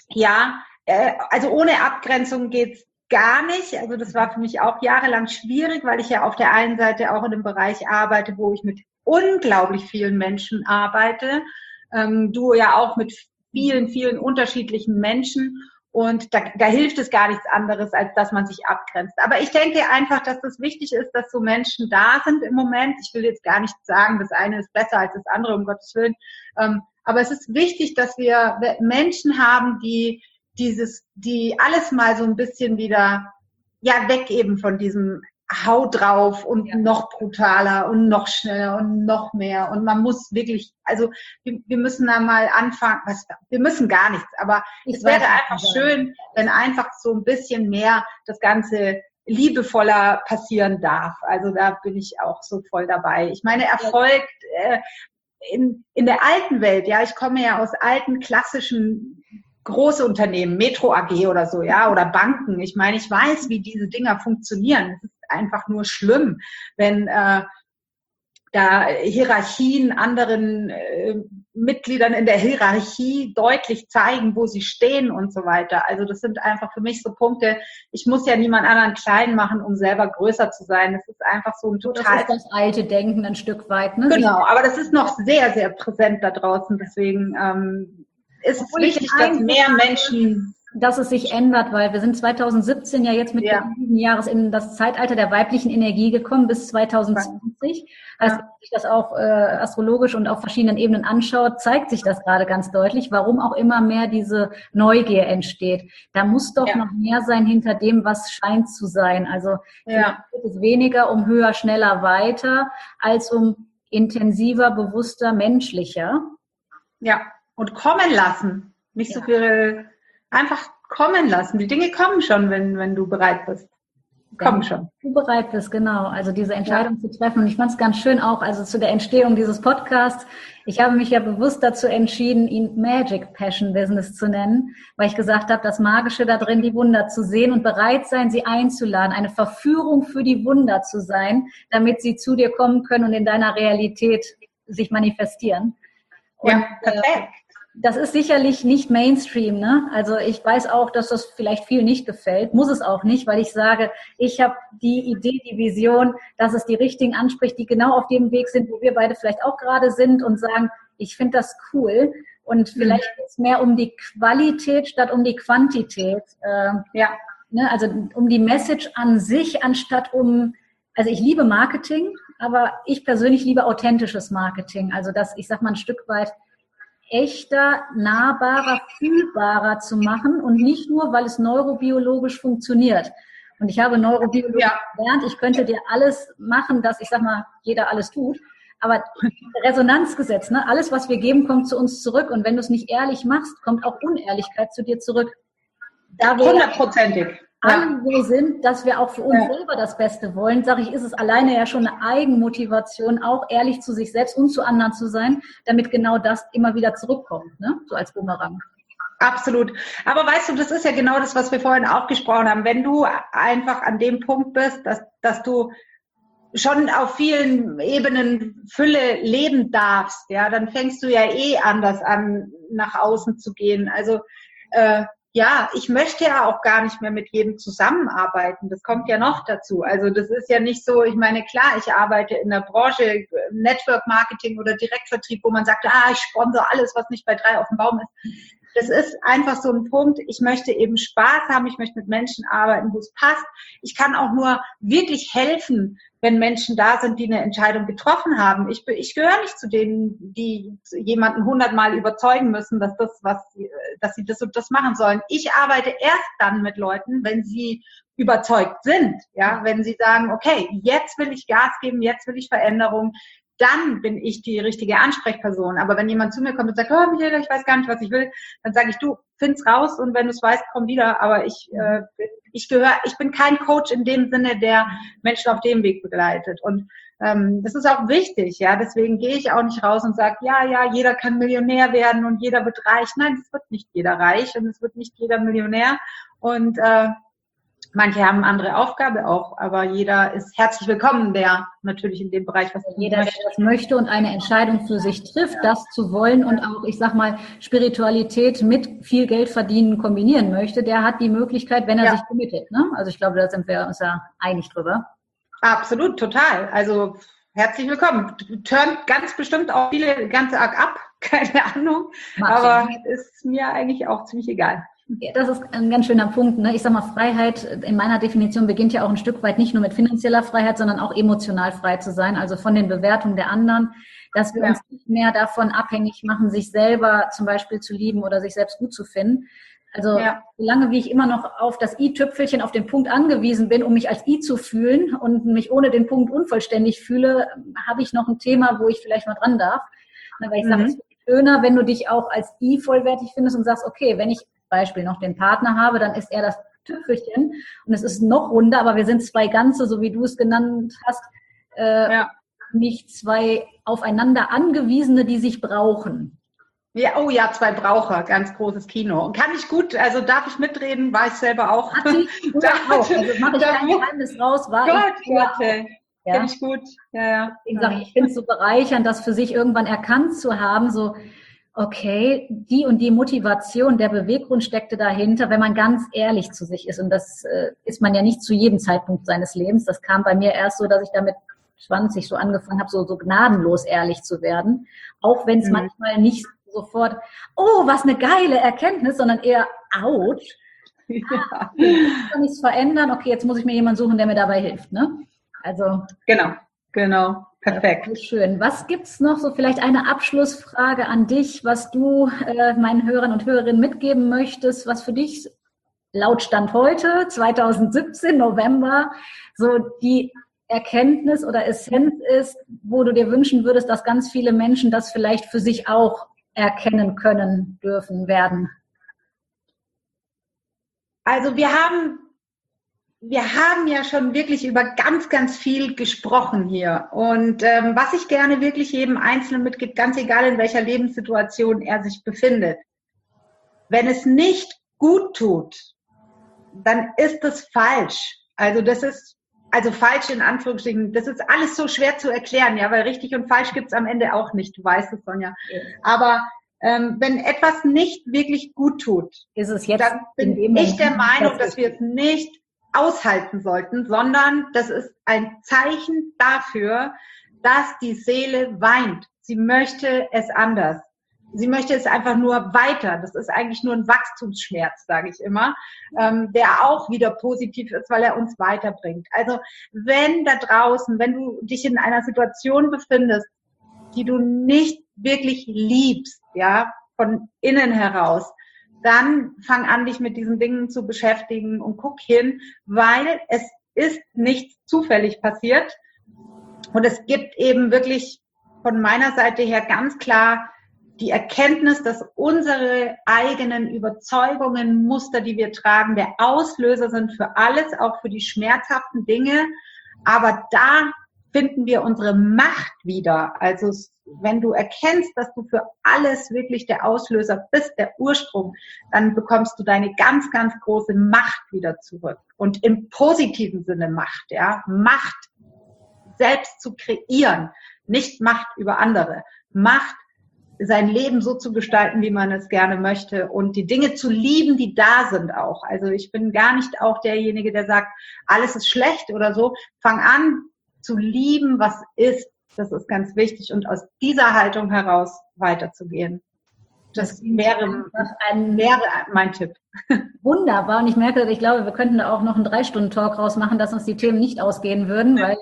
Ja, also ohne Abgrenzung geht's gar nicht. Also das war für mich auch jahrelang schwierig, weil ich ja auf der einen Seite auch in einem Bereich arbeite, wo ich mit unglaublich vielen Menschen arbeite. Du ja auch mit vielen, vielen unterschiedlichen Menschen. Und da hilft es gar nichts anderes, als dass man sich abgrenzt. Aber ich denke einfach, dass das wichtig ist, dass so Menschen da sind im Moment. Ich will jetzt gar nicht sagen, das eine ist besser als das andere, um Gottes Willen. Aber es ist wichtig, dass wir Menschen haben, die alles mal so ein bisschen wieder, ja, weggeben von diesem Hau drauf und noch brutaler und noch schneller und noch mehr. Und man muss wirklich, also wir müssen da mal anfangen, wir müssen gar nichts, aber es wäre einfach schön, wenn einfach so ein bisschen mehr das Ganze liebevoller passieren darf. Also da bin ich auch so voll dabei. Ich meine, Erfolg in der alten Welt, ja, ich komme ja aus alten klassischen große Unternehmen, Metro AG oder so, ja, oder Banken. Ich meine, ich weiß, wie diese Dinger funktionieren. Es ist einfach nur schlimm, wenn da Hierarchien anderen Mitgliedern in der Hierarchie deutlich zeigen, wo sie stehen und so weiter. Also das sind einfach für mich so Punkte, ich muss ja niemand anderen klein machen, um selber größer zu sein. Das ist einfach so ein total... Das ist das alte Denken ein Stück weit, ne? Genau, aber das ist noch sehr, sehr präsent da draußen. Deswegen ist es wichtig, dass mehr Menschen... Dass es sich ändert, weil wir sind 2017 ja jetzt mit diesem Jahres in das Zeitalter der weiblichen Energie gekommen bis 2020. Also wenn man sich das auch astrologisch und auf verschiedenen Ebenen anschaut, zeigt sich das gerade ganz deutlich, warum auch immer mehr diese Neugier entsteht. Da muss doch noch mehr sein hinter dem, was scheint zu sein. Also geht es weniger um höher, schneller, weiter, als um intensiver, bewusster, menschlicher. Ja, und kommen lassen. Nicht so viel... Einfach kommen lassen. Die Dinge kommen schon, wenn du bereit bist. Kommen schon. Wenn du bereit bist, genau. Also diese Entscheidung zu treffen. Und ich fand es ganz schön auch, also zu der Entstehung dieses Podcasts. Ich habe mich ja bewusst dazu entschieden, ihn Magic Passion Business zu nennen, weil ich gesagt habe, das Magische da drin, die Wunder zu sehen und bereit sein, sie einzuladen. Eine Verführung für die Wunder zu sein, damit sie zu dir kommen können und in deiner Realität sich manifestieren. Und, perfekt. Das ist sicherlich nicht Mainstream, ne? Also ich weiß auch, dass das vielleicht viel nicht gefällt, muss es auch nicht, weil ich sage, ich habe die Idee, die Vision, dass es die Richtigen anspricht, die genau auf dem Weg sind, wo wir beide vielleicht auch gerade sind und sagen, ich finde das cool und vielleicht geht es mehr um die Qualität statt um die Quantität. Ne? Also um die Message an sich anstatt also ich liebe Marketing, aber ich persönlich liebe authentisches Marketing, also das, ich sag mal ein Stück weit echter, nahbarer, fühlbarer zu machen und nicht nur, weil es neurobiologisch funktioniert. Und ich habe Neurobiologie gelernt, ich könnte dir alles machen, dass, ich sag mal, jeder alles tut, aber Resonanzgesetz, ne? Alles, was wir geben, kommt zu uns zurück und wenn du es nicht ehrlich machst, kommt auch Unehrlichkeit zu dir zurück. Da wir 100%ig. alle so sind, dass wir auch für uns selber das Beste wollen, sage ich, ist es alleine ja schon eine Eigenmotivation, auch ehrlich zu sich selbst und zu anderen zu sein, damit genau das immer wieder zurückkommt, ne? So als Bumerang. Absolut. Aber weißt du, das ist ja genau das, was wir vorhin auch gesprochen haben. Wenn du einfach an dem Punkt bist, dass du schon auf vielen Ebenen Fülle leben darfst, ja, dann fängst du ja anders an, nach außen zu gehen. Also ich möchte ja auch gar nicht mehr mit jedem zusammenarbeiten. Das kommt ja noch dazu. Also das ist ja nicht so, ich meine, klar, ich arbeite in der Branche Network Marketing oder Direktvertrieb, wo man sagt, ich sponsor alles, was nicht bei 3 auf dem Baum ist. Das ist einfach so ein Punkt. Ich möchte eben Spaß haben. Ich möchte mit Menschen arbeiten, wo es passt. Ich kann auch nur wirklich helfen, wenn Menschen da sind, die eine Entscheidung getroffen haben. Ich gehöre nicht zu denen, die jemanden 100-mal überzeugen müssen, dass sie das und das machen sollen. Ich arbeite erst dann mit Leuten, wenn sie überzeugt sind. Ja, wenn sie sagen, okay, jetzt will ich Gas geben, jetzt will ich Veränderung. Dann bin ich die richtige Ansprechperson. Aber wenn jemand zu mir kommt und sagt, Michaela, ich weiß gar nicht, was ich will, dann sage ich, du, find's raus und wenn du es weißt, komm wieder. Aber ich bin kein Coach in dem Sinne, der Menschen auf dem Weg begleitet. Und das ist auch wichtig, ja. Deswegen gehe ich auch nicht raus und sage, jeder kann Millionär werden und jeder wird reich. Nein, es wird nicht jeder reich und es wird nicht jeder Millionär. Und Manche haben eine andere Aufgabe auch, aber jeder ist herzlich willkommen, der natürlich in dem Bereich was jeder, der das möchte und eine Entscheidung für sich trifft, das zu wollen und auch, ich sag mal, Spiritualität mit viel Geld verdienen kombinieren möchte, der hat die Möglichkeit, wenn er sich committet. Ne? Also ich glaube, da sind wir uns ja einig drüber. Absolut, total. Also herzlich willkommen. Turnt ganz bestimmt auch viele ganz arg ab, keine Ahnung, aber ist mir eigentlich auch ziemlich egal. Ja, das ist ein ganz schöner Punkt. Ne? Ich sag mal, Freiheit in meiner Definition beginnt ja auch ein Stück weit nicht nur mit finanzieller Freiheit, sondern auch emotional frei zu sein, also von den Bewertungen der anderen, dass wir uns nicht mehr davon abhängig machen, sich selber zum Beispiel zu lieben oder sich selbst gut zu finden. Also solange wie ich immer noch auf das I-Tüpfelchen, auf den Punkt angewiesen bin, um mich als I zu fühlen und mich ohne den Punkt unvollständig fühle, habe ich noch ein Thema, wo ich vielleicht mal dran darf. Weil ich sage, es ist schöner, wenn du dich auch als I vollwertig findest und sagst, okay, wenn ich Beispiel noch den Partner habe, dann ist er das Tüpfelchen und es ist noch runder, aber wir sind zwei Ganze, so wie du es genannt hast, nicht zwei aufeinander angewiesene, die sich brauchen. Ja, oh ja, zwei Braucher, ganz großes Kino. Und kann ich gut, also darf ich mitreden, war ich selber auch. Hat sie auch, also mache ich kein Geheimnis raus, war Kenn ich gut. Ja. Ich finde es so bereichernd, das für sich irgendwann erkannt zu haben, so okay, die und die Motivation, der Beweggrund steckte dahinter, wenn man ganz ehrlich zu sich ist. Und das ist man ja nicht zu jedem Zeitpunkt seines Lebens. Das kam bei mir erst so, dass ich damit 20 so angefangen habe, so gnadenlos ehrlich zu werden. Auch wenn es manchmal nicht sofort, oh, was eine geile Erkenntnis, sondern eher, ouch. Ja. Jetzt kann ich es verändern. Okay, jetzt muss ich mir jemanden suchen, der mir dabei hilft. Ne? Also Genau. Perfekt. Ja, schön. Was gibt's noch? So vielleicht eine Abschlussfrage an dich, was du meinen Hörern und Hörerinnen mitgeben möchtest, was für dich laut Stand heute, 2017, November, so die Erkenntnis oder Essenz ist, wo du dir wünschen würdest, dass ganz viele Menschen das vielleicht für sich auch erkennen können, dürfen, werden? Also wir haben ja schon wirklich über ganz, ganz viel gesprochen hier. Und was ich gerne wirklich jedem Einzelnen mitgebe, ganz egal in welcher Lebenssituation er sich befindet, wenn es nicht gut tut, dann ist es falsch. Also das ist, falsch in Anführungsstrichen, das ist alles so schwer zu erklären, ja, weil richtig und falsch gibt's am Ende auch nicht. Du weißt es, Sonja. Aber wenn etwas nicht wirklich gut tut, ist es jetzt dann bin ich der Meinung, dass wir es nicht aushalten sollten, sondern das ist ein Zeichen dafür, dass die Seele weint. Sie möchte es anders. Sie möchte es einfach nur weiter. Das ist eigentlich nur ein Wachstumsschmerz, sage ich immer, der auch wieder positiv ist, weil er uns weiterbringt. Also wenn da draußen, wenn du dich in einer Situation befindest, die du nicht wirklich liebst, ja, von innen heraus, dann fang an, dich mit diesen Dingen zu beschäftigen und guck hin, weil es ist nichts zufällig passiert. Und es gibt eben wirklich von meiner Seite her ganz klar die Erkenntnis, dass unsere eigenen Überzeugungen, Muster, die wir tragen, der Auslöser sind für alles, auch für die schmerzhaften Dinge. Aber da finden wir unsere Macht wieder. Also wenn du erkennst, dass du für alles wirklich der Auslöser bist, der Ursprung, dann bekommst du deine ganz, ganz große Macht wieder zurück. Und im positiven Sinne Macht, ja. Macht, selbst zu kreieren. Nicht Macht über andere. Macht, sein Leben so zu gestalten, wie man es gerne möchte und die Dinge zu lieben, die da sind auch. Also ich bin gar nicht auch derjenige, der sagt, alles ist schlecht oder so. Fang an zu lieben, was ist. Das ist ganz wichtig und aus dieser Haltung heraus weiterzugehen. Das wäre mein Tipp. Wunderbar. Und ich glaube, wir könnten da auch noch einen 3-Stunden-Talk rausmachen, dass uns die Themen nicht ausgehen würden, weil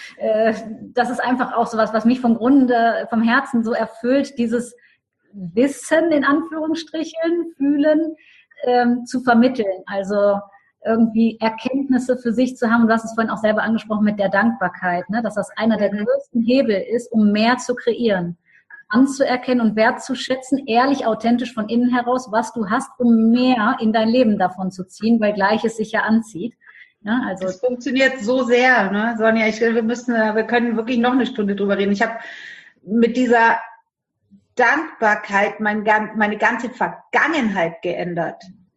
das ist einfach auch sowas, was mich vom Herzen so erfüllt, dieses Wissen, in Anführungsstrichen, fühlen, zu vermitteln. Also irgendwie Erkenntnisse für sich zu haben. Und du hast es vorhin auch selber angesprochen mit der Dankbarkeit, ne? Dass das einer der größten Hebel ist, um mehr zu kreieren. Anzuerkennen und wertzuschätzen, ehrlich, authentisch von innen heraus, was du hast, um mehr in dein Leben davon zu ziehen, weil Gleiches sich ja anzieht. Ja, also das funktioniert so sehr, ne, Sonja. Wir können wirklich noch eine Stunde drüber reden. Ich habe mit dieser Dankbarkeit meine ganze Vergangenheit geändert.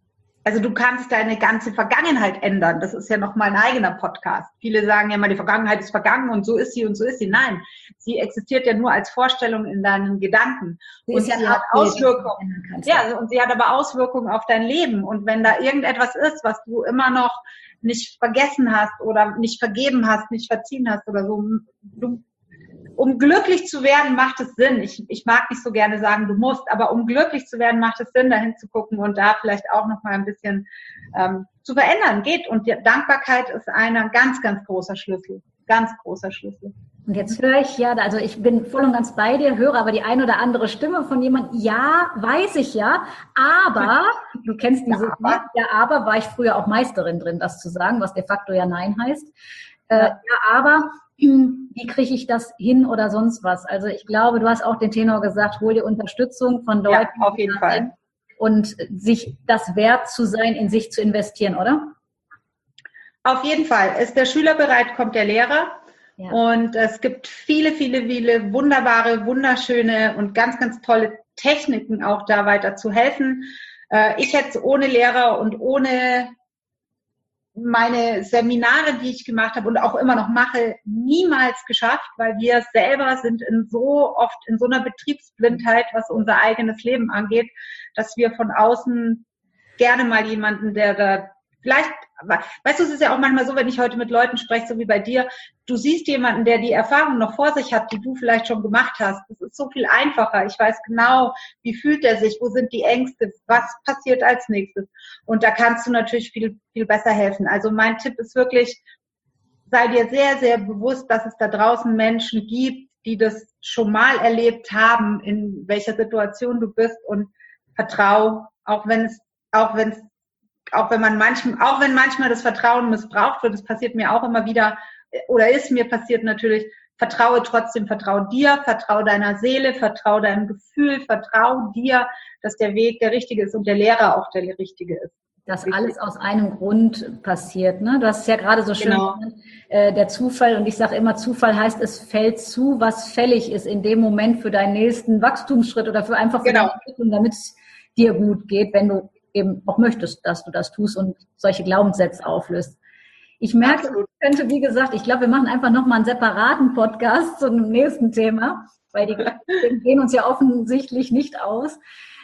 Also du kannst deine ganze Vergangenheit ändern. Das ist ja nochmal ein eigener Podcast. Viele sagen ja mal, die Vergangenheit ist vergangen und so ist sie und so ist sie. Nein, sie existiert ja nur als Vorstellung in deinen Gedanken. Und sie hat Auswirkungen. Ja, und sie hat aber Auswirkungen auf dein Leben. Und wenn da irgendetwas ist, was du immer noch nicht vergessen hast oder nicht vergeben hast, nicht verziehen hast oder so, um glücklich zu werden, macht es Sinn. Ich mag nicht so gerne sagen, du musst, aber um glücklich zu werden, macht es Sinn, dahin zu gucken und da vielleicht auch noch mal ein bisschen zu verändern geht. Und die Dankbarkeit ist ein ganz, ganz großer Schlüssel. Ganz großer Schlüssel. Und jetzt höre ich ja, also ich bin voll und ganz bei dir, höre aber die ein oder andere Stimme von jemandem, ja, weiß ich ja, aber, du kennst diese, ja, aber war ich früher auch Meisterin drin, das zu sagen, was de facto ja Nein heißt. Ja, aber wie kriege ich das hin oder sonst was? Also ich glaube, du hast auch den Tenor gesagt, hol dir Unterstützung von Leuten. Ja, auf jeden Fall. Und sich das wert zu sein, in sich zu investieren, oder? Auf jeden Fall. Ist der Schüler bereit, kommt der Lehrer. Ja. Und es gibt viele, viele, viele wunderbare, wunderschöne und ganz, ganz tolle Techniken auch da weiter zu helfen. Ich hätte es ohne Lehrer und ohne meine Seminare, die ich gemacht habe und auch immer noch mache, niemals geschafft, weil wir selber sind so oft in so einer Betriebsblindheit, was unser eigenes Leben angeht, dass wir von außen gerne mal jemanden, der da vielleicht, weißt du, es ist ja auch manchmal so, wenn ich heute mit Leuten spreche, so wie bei dir, du siehst jemanden, der die Erfahrung noch vor sich hat, die du vielleicht schon gemacht hast. Das ist so viel einfacher. Ich weiß genau, wie fühlt er sich, wo sind die Ängste, was passiert als nächstes. Und da kannst du natürlich viel, viel besser helfen. Also mein Tipp ist wirklich, sei dir sehr, sehr bewusst, dass es da draußen Menschen gibt, die das schon mal erlebt haben, in welcher Situation du bist, und vertrau, auch wenn manchmal das Vertrauen missbraucht wird, das passiert mir auch immer wieder, oder ist mir passiert natürlich, vertraue trotzdem, vertraue dir, vertraue deiner Seele, vertraue deinem Gefühl, vertraue dir, dass der Weg der richtige ist und der Lehrer auch der richtige ist. Dass alles aus einem Grund passiert, ne? Du hast es ja gerade so schön genannt, der Zufall, und ich sage immer, Zufall heißt, es fällt zu, was fällig ist in dem Moment für deinen nächsten Wachstumsschritt oder für einfach für deine Entwicklung, damit es dir gut geht, wenn du eben auch möchtest, dass du das tust und solche Glaubenssätze auflöst. Ich merke, könnte, wie gesagt, ich glaube, wir machen einfach nochmal einen separaten Podcast zu einem nächsten Thema, weil die Themen gehen uns ja offensichtlich nicht aus.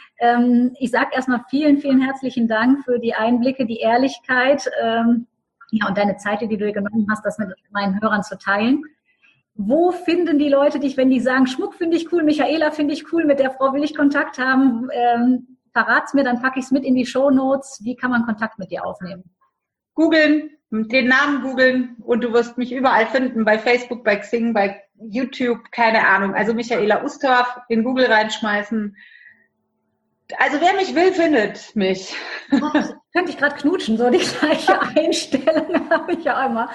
Ich sage erstmal vielen, vielen herzlichen Dank für die Einblicke, die Ehrlichkeit und deine Zeit, die du dir genommen hast, das mit meinen Hörern zu teilen. Wo finden die Leute dich, wenn die sagen, Schmuck finde ich cool, Michaela finde ich cool, mit der Frau will ich Kontakt haben, verrat's mir, dann packe ich es mit in die Shownotes. Wie kann man Kontakt mit dir aufnehmen? Googeln, den Namen googeln und du wirst mich überall finden, bei Facebook, bei Xing, bei YouTube, keine Ahnung. Also Michaela Ustorf in Google reinschmeißen. Also wer mich will, findet mich. Könnte ich gerade knutschen, so die gleiche Einstellung habe ich ja immer.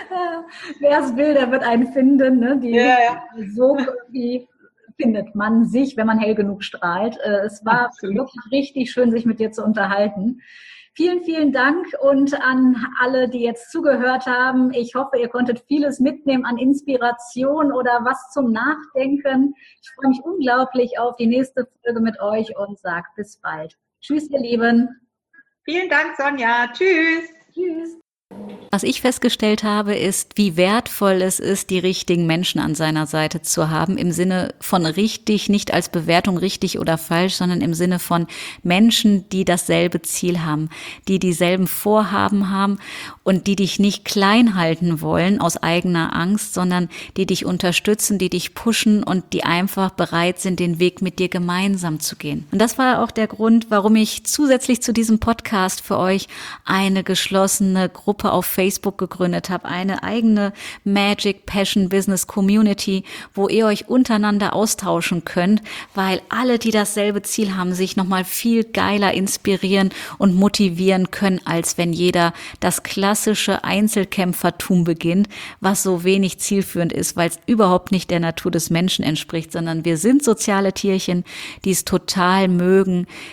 Wer es will, der wird einen finden. Ne? So irgendwie findet man sich, wenn man hell genug strahlt. Es war wirklich richtig schön, sich mit dir zu unterhalten. Vielen, vielen Dank, und an alle, die jetzt zugehört haben. Ich hoffe, ihr konntet vieles mitnehmen an Inspiration oder was zum Nachdenken. Ich freue mich unglaublich auf die nächste Folge mit euch und sage bis bald. Tschüss, ihr Lieben. Vielen Dank, Sonja. Tschüss. Tschüss. Was ich festgestellt habe, ist, wie wertvoll es ist, die richtigen Menschen an seiner Seite zu haben, im Sinne von richtig, nicht als Bewertung richtig oder falsch, sondern im Sinne von Menschen, die dasselbe Ziel haben, die dieselben Vorhaben haben und die dich nicht klein halten wollen aus eigener Angst, sondern die dich unterstützen, die dich pushen und die einfach bereit sind, den Weg mit dir gemeinsam zu gehen. Und das war auch der Grund, warum ich zusätzlich zu diesem Podcast für euch eine geschlossene Gruppe auf Facebook gegründet habe, eine eigene Magic Passion Business Community, wo ihr euch untereinander austauschen könnt, weil alle, die dasselbe Ziel haben, sich nochmal viel geiler inspirieren und motivieren können, als wenn jeder das klassische Einzelkämpfertum beginnt, was so wenig zielführend ist, weil es überhaupt nicht der Natur des Menschen entspricht, sondern wir sind soziale Tierchen, die es total mögen, ja,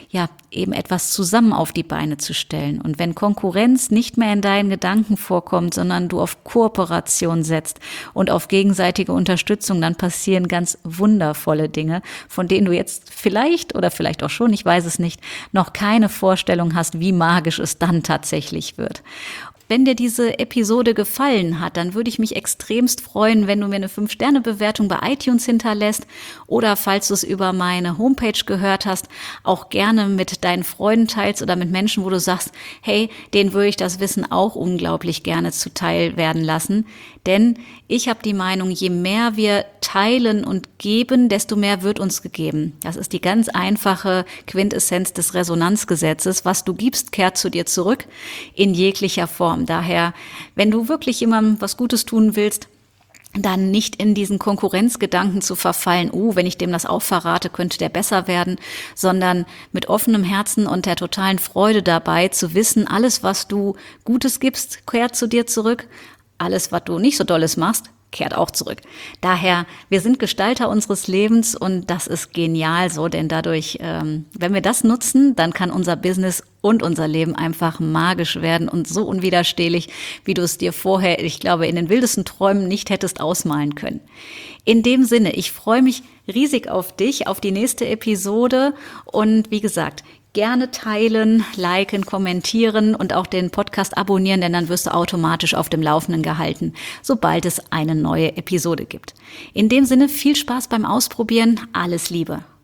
eben etwas zusammen auf die Beine zu stellen. Und wenn Konkurrenz nicht mehr in deinen Gedanken vorkommt, sondern du auf Kooperation setzt und auf gegenseitige Unterstützung, dann passieren ganz wundervolle Dinge, von denen du jetzt vielleicht oder vielleicht auch schon, ich weiß es nicht, noch keine Vorstellung hast, wie magisch es dann tatsächlich wird. Wenn dir diese Episode gefallen hat, dann würde ich mich extremst freuen, wenn du mir eine 5-Sterne-Bewertung bei iTunes hinterlässt oder falls du es über meine Homepage gehört hast, auch gerne mit deinen Freunden teilst oder mit Menschen, wo du sagst, hey, denen würde ich das Wissen auch unglaublich gerne zuteil werden lassen. Denn ich habe die Meinung, je mehr wir teilen und geben, desto mehr wird uns gegeben. Das ist die ganz einfache Quintessenz des Resonanzgesetzes. Was du gibst, kehrt zu dir zurück in jeglicher Form. Daher, wenn du wirklich jemandem was Gutes tun willst, dann nicht in diesen Konkurrenzgedanken zu verfallen, wenn ich dem das auch verrate, könnte der besser werden, sondern mit offenem Herzen und der totalen Freude dabei zu wissen, alles, was du Gutes gibst, kehrt zu dir zurück. Alles, was du nicht so Dolles machst, kehrt auch zurück. Daher, wir sind Gestalter unseres Lebens und das ist genial so, denn dadurch, wenn wir das nutzen, dann kann unser Business und unser Leben einfach magisch werden und so unwiderstehlich, wie du es dir vorher, ich glaube, in den wildesten Träumen nicht hättest ausmalen können. In dem Sinne, ich freue mich riesig auf dich, auf die nächste Episode und wie gesagt, gerne teilen, liken, kommentieren und auch den Podcast abonnieren, denn dann wirst du automatisch auf dem Laufenden gehalten, sobald es eine neue Episode gibt. In dem Sinne, viel Spaß beim Ausprobieren, alles Liebe.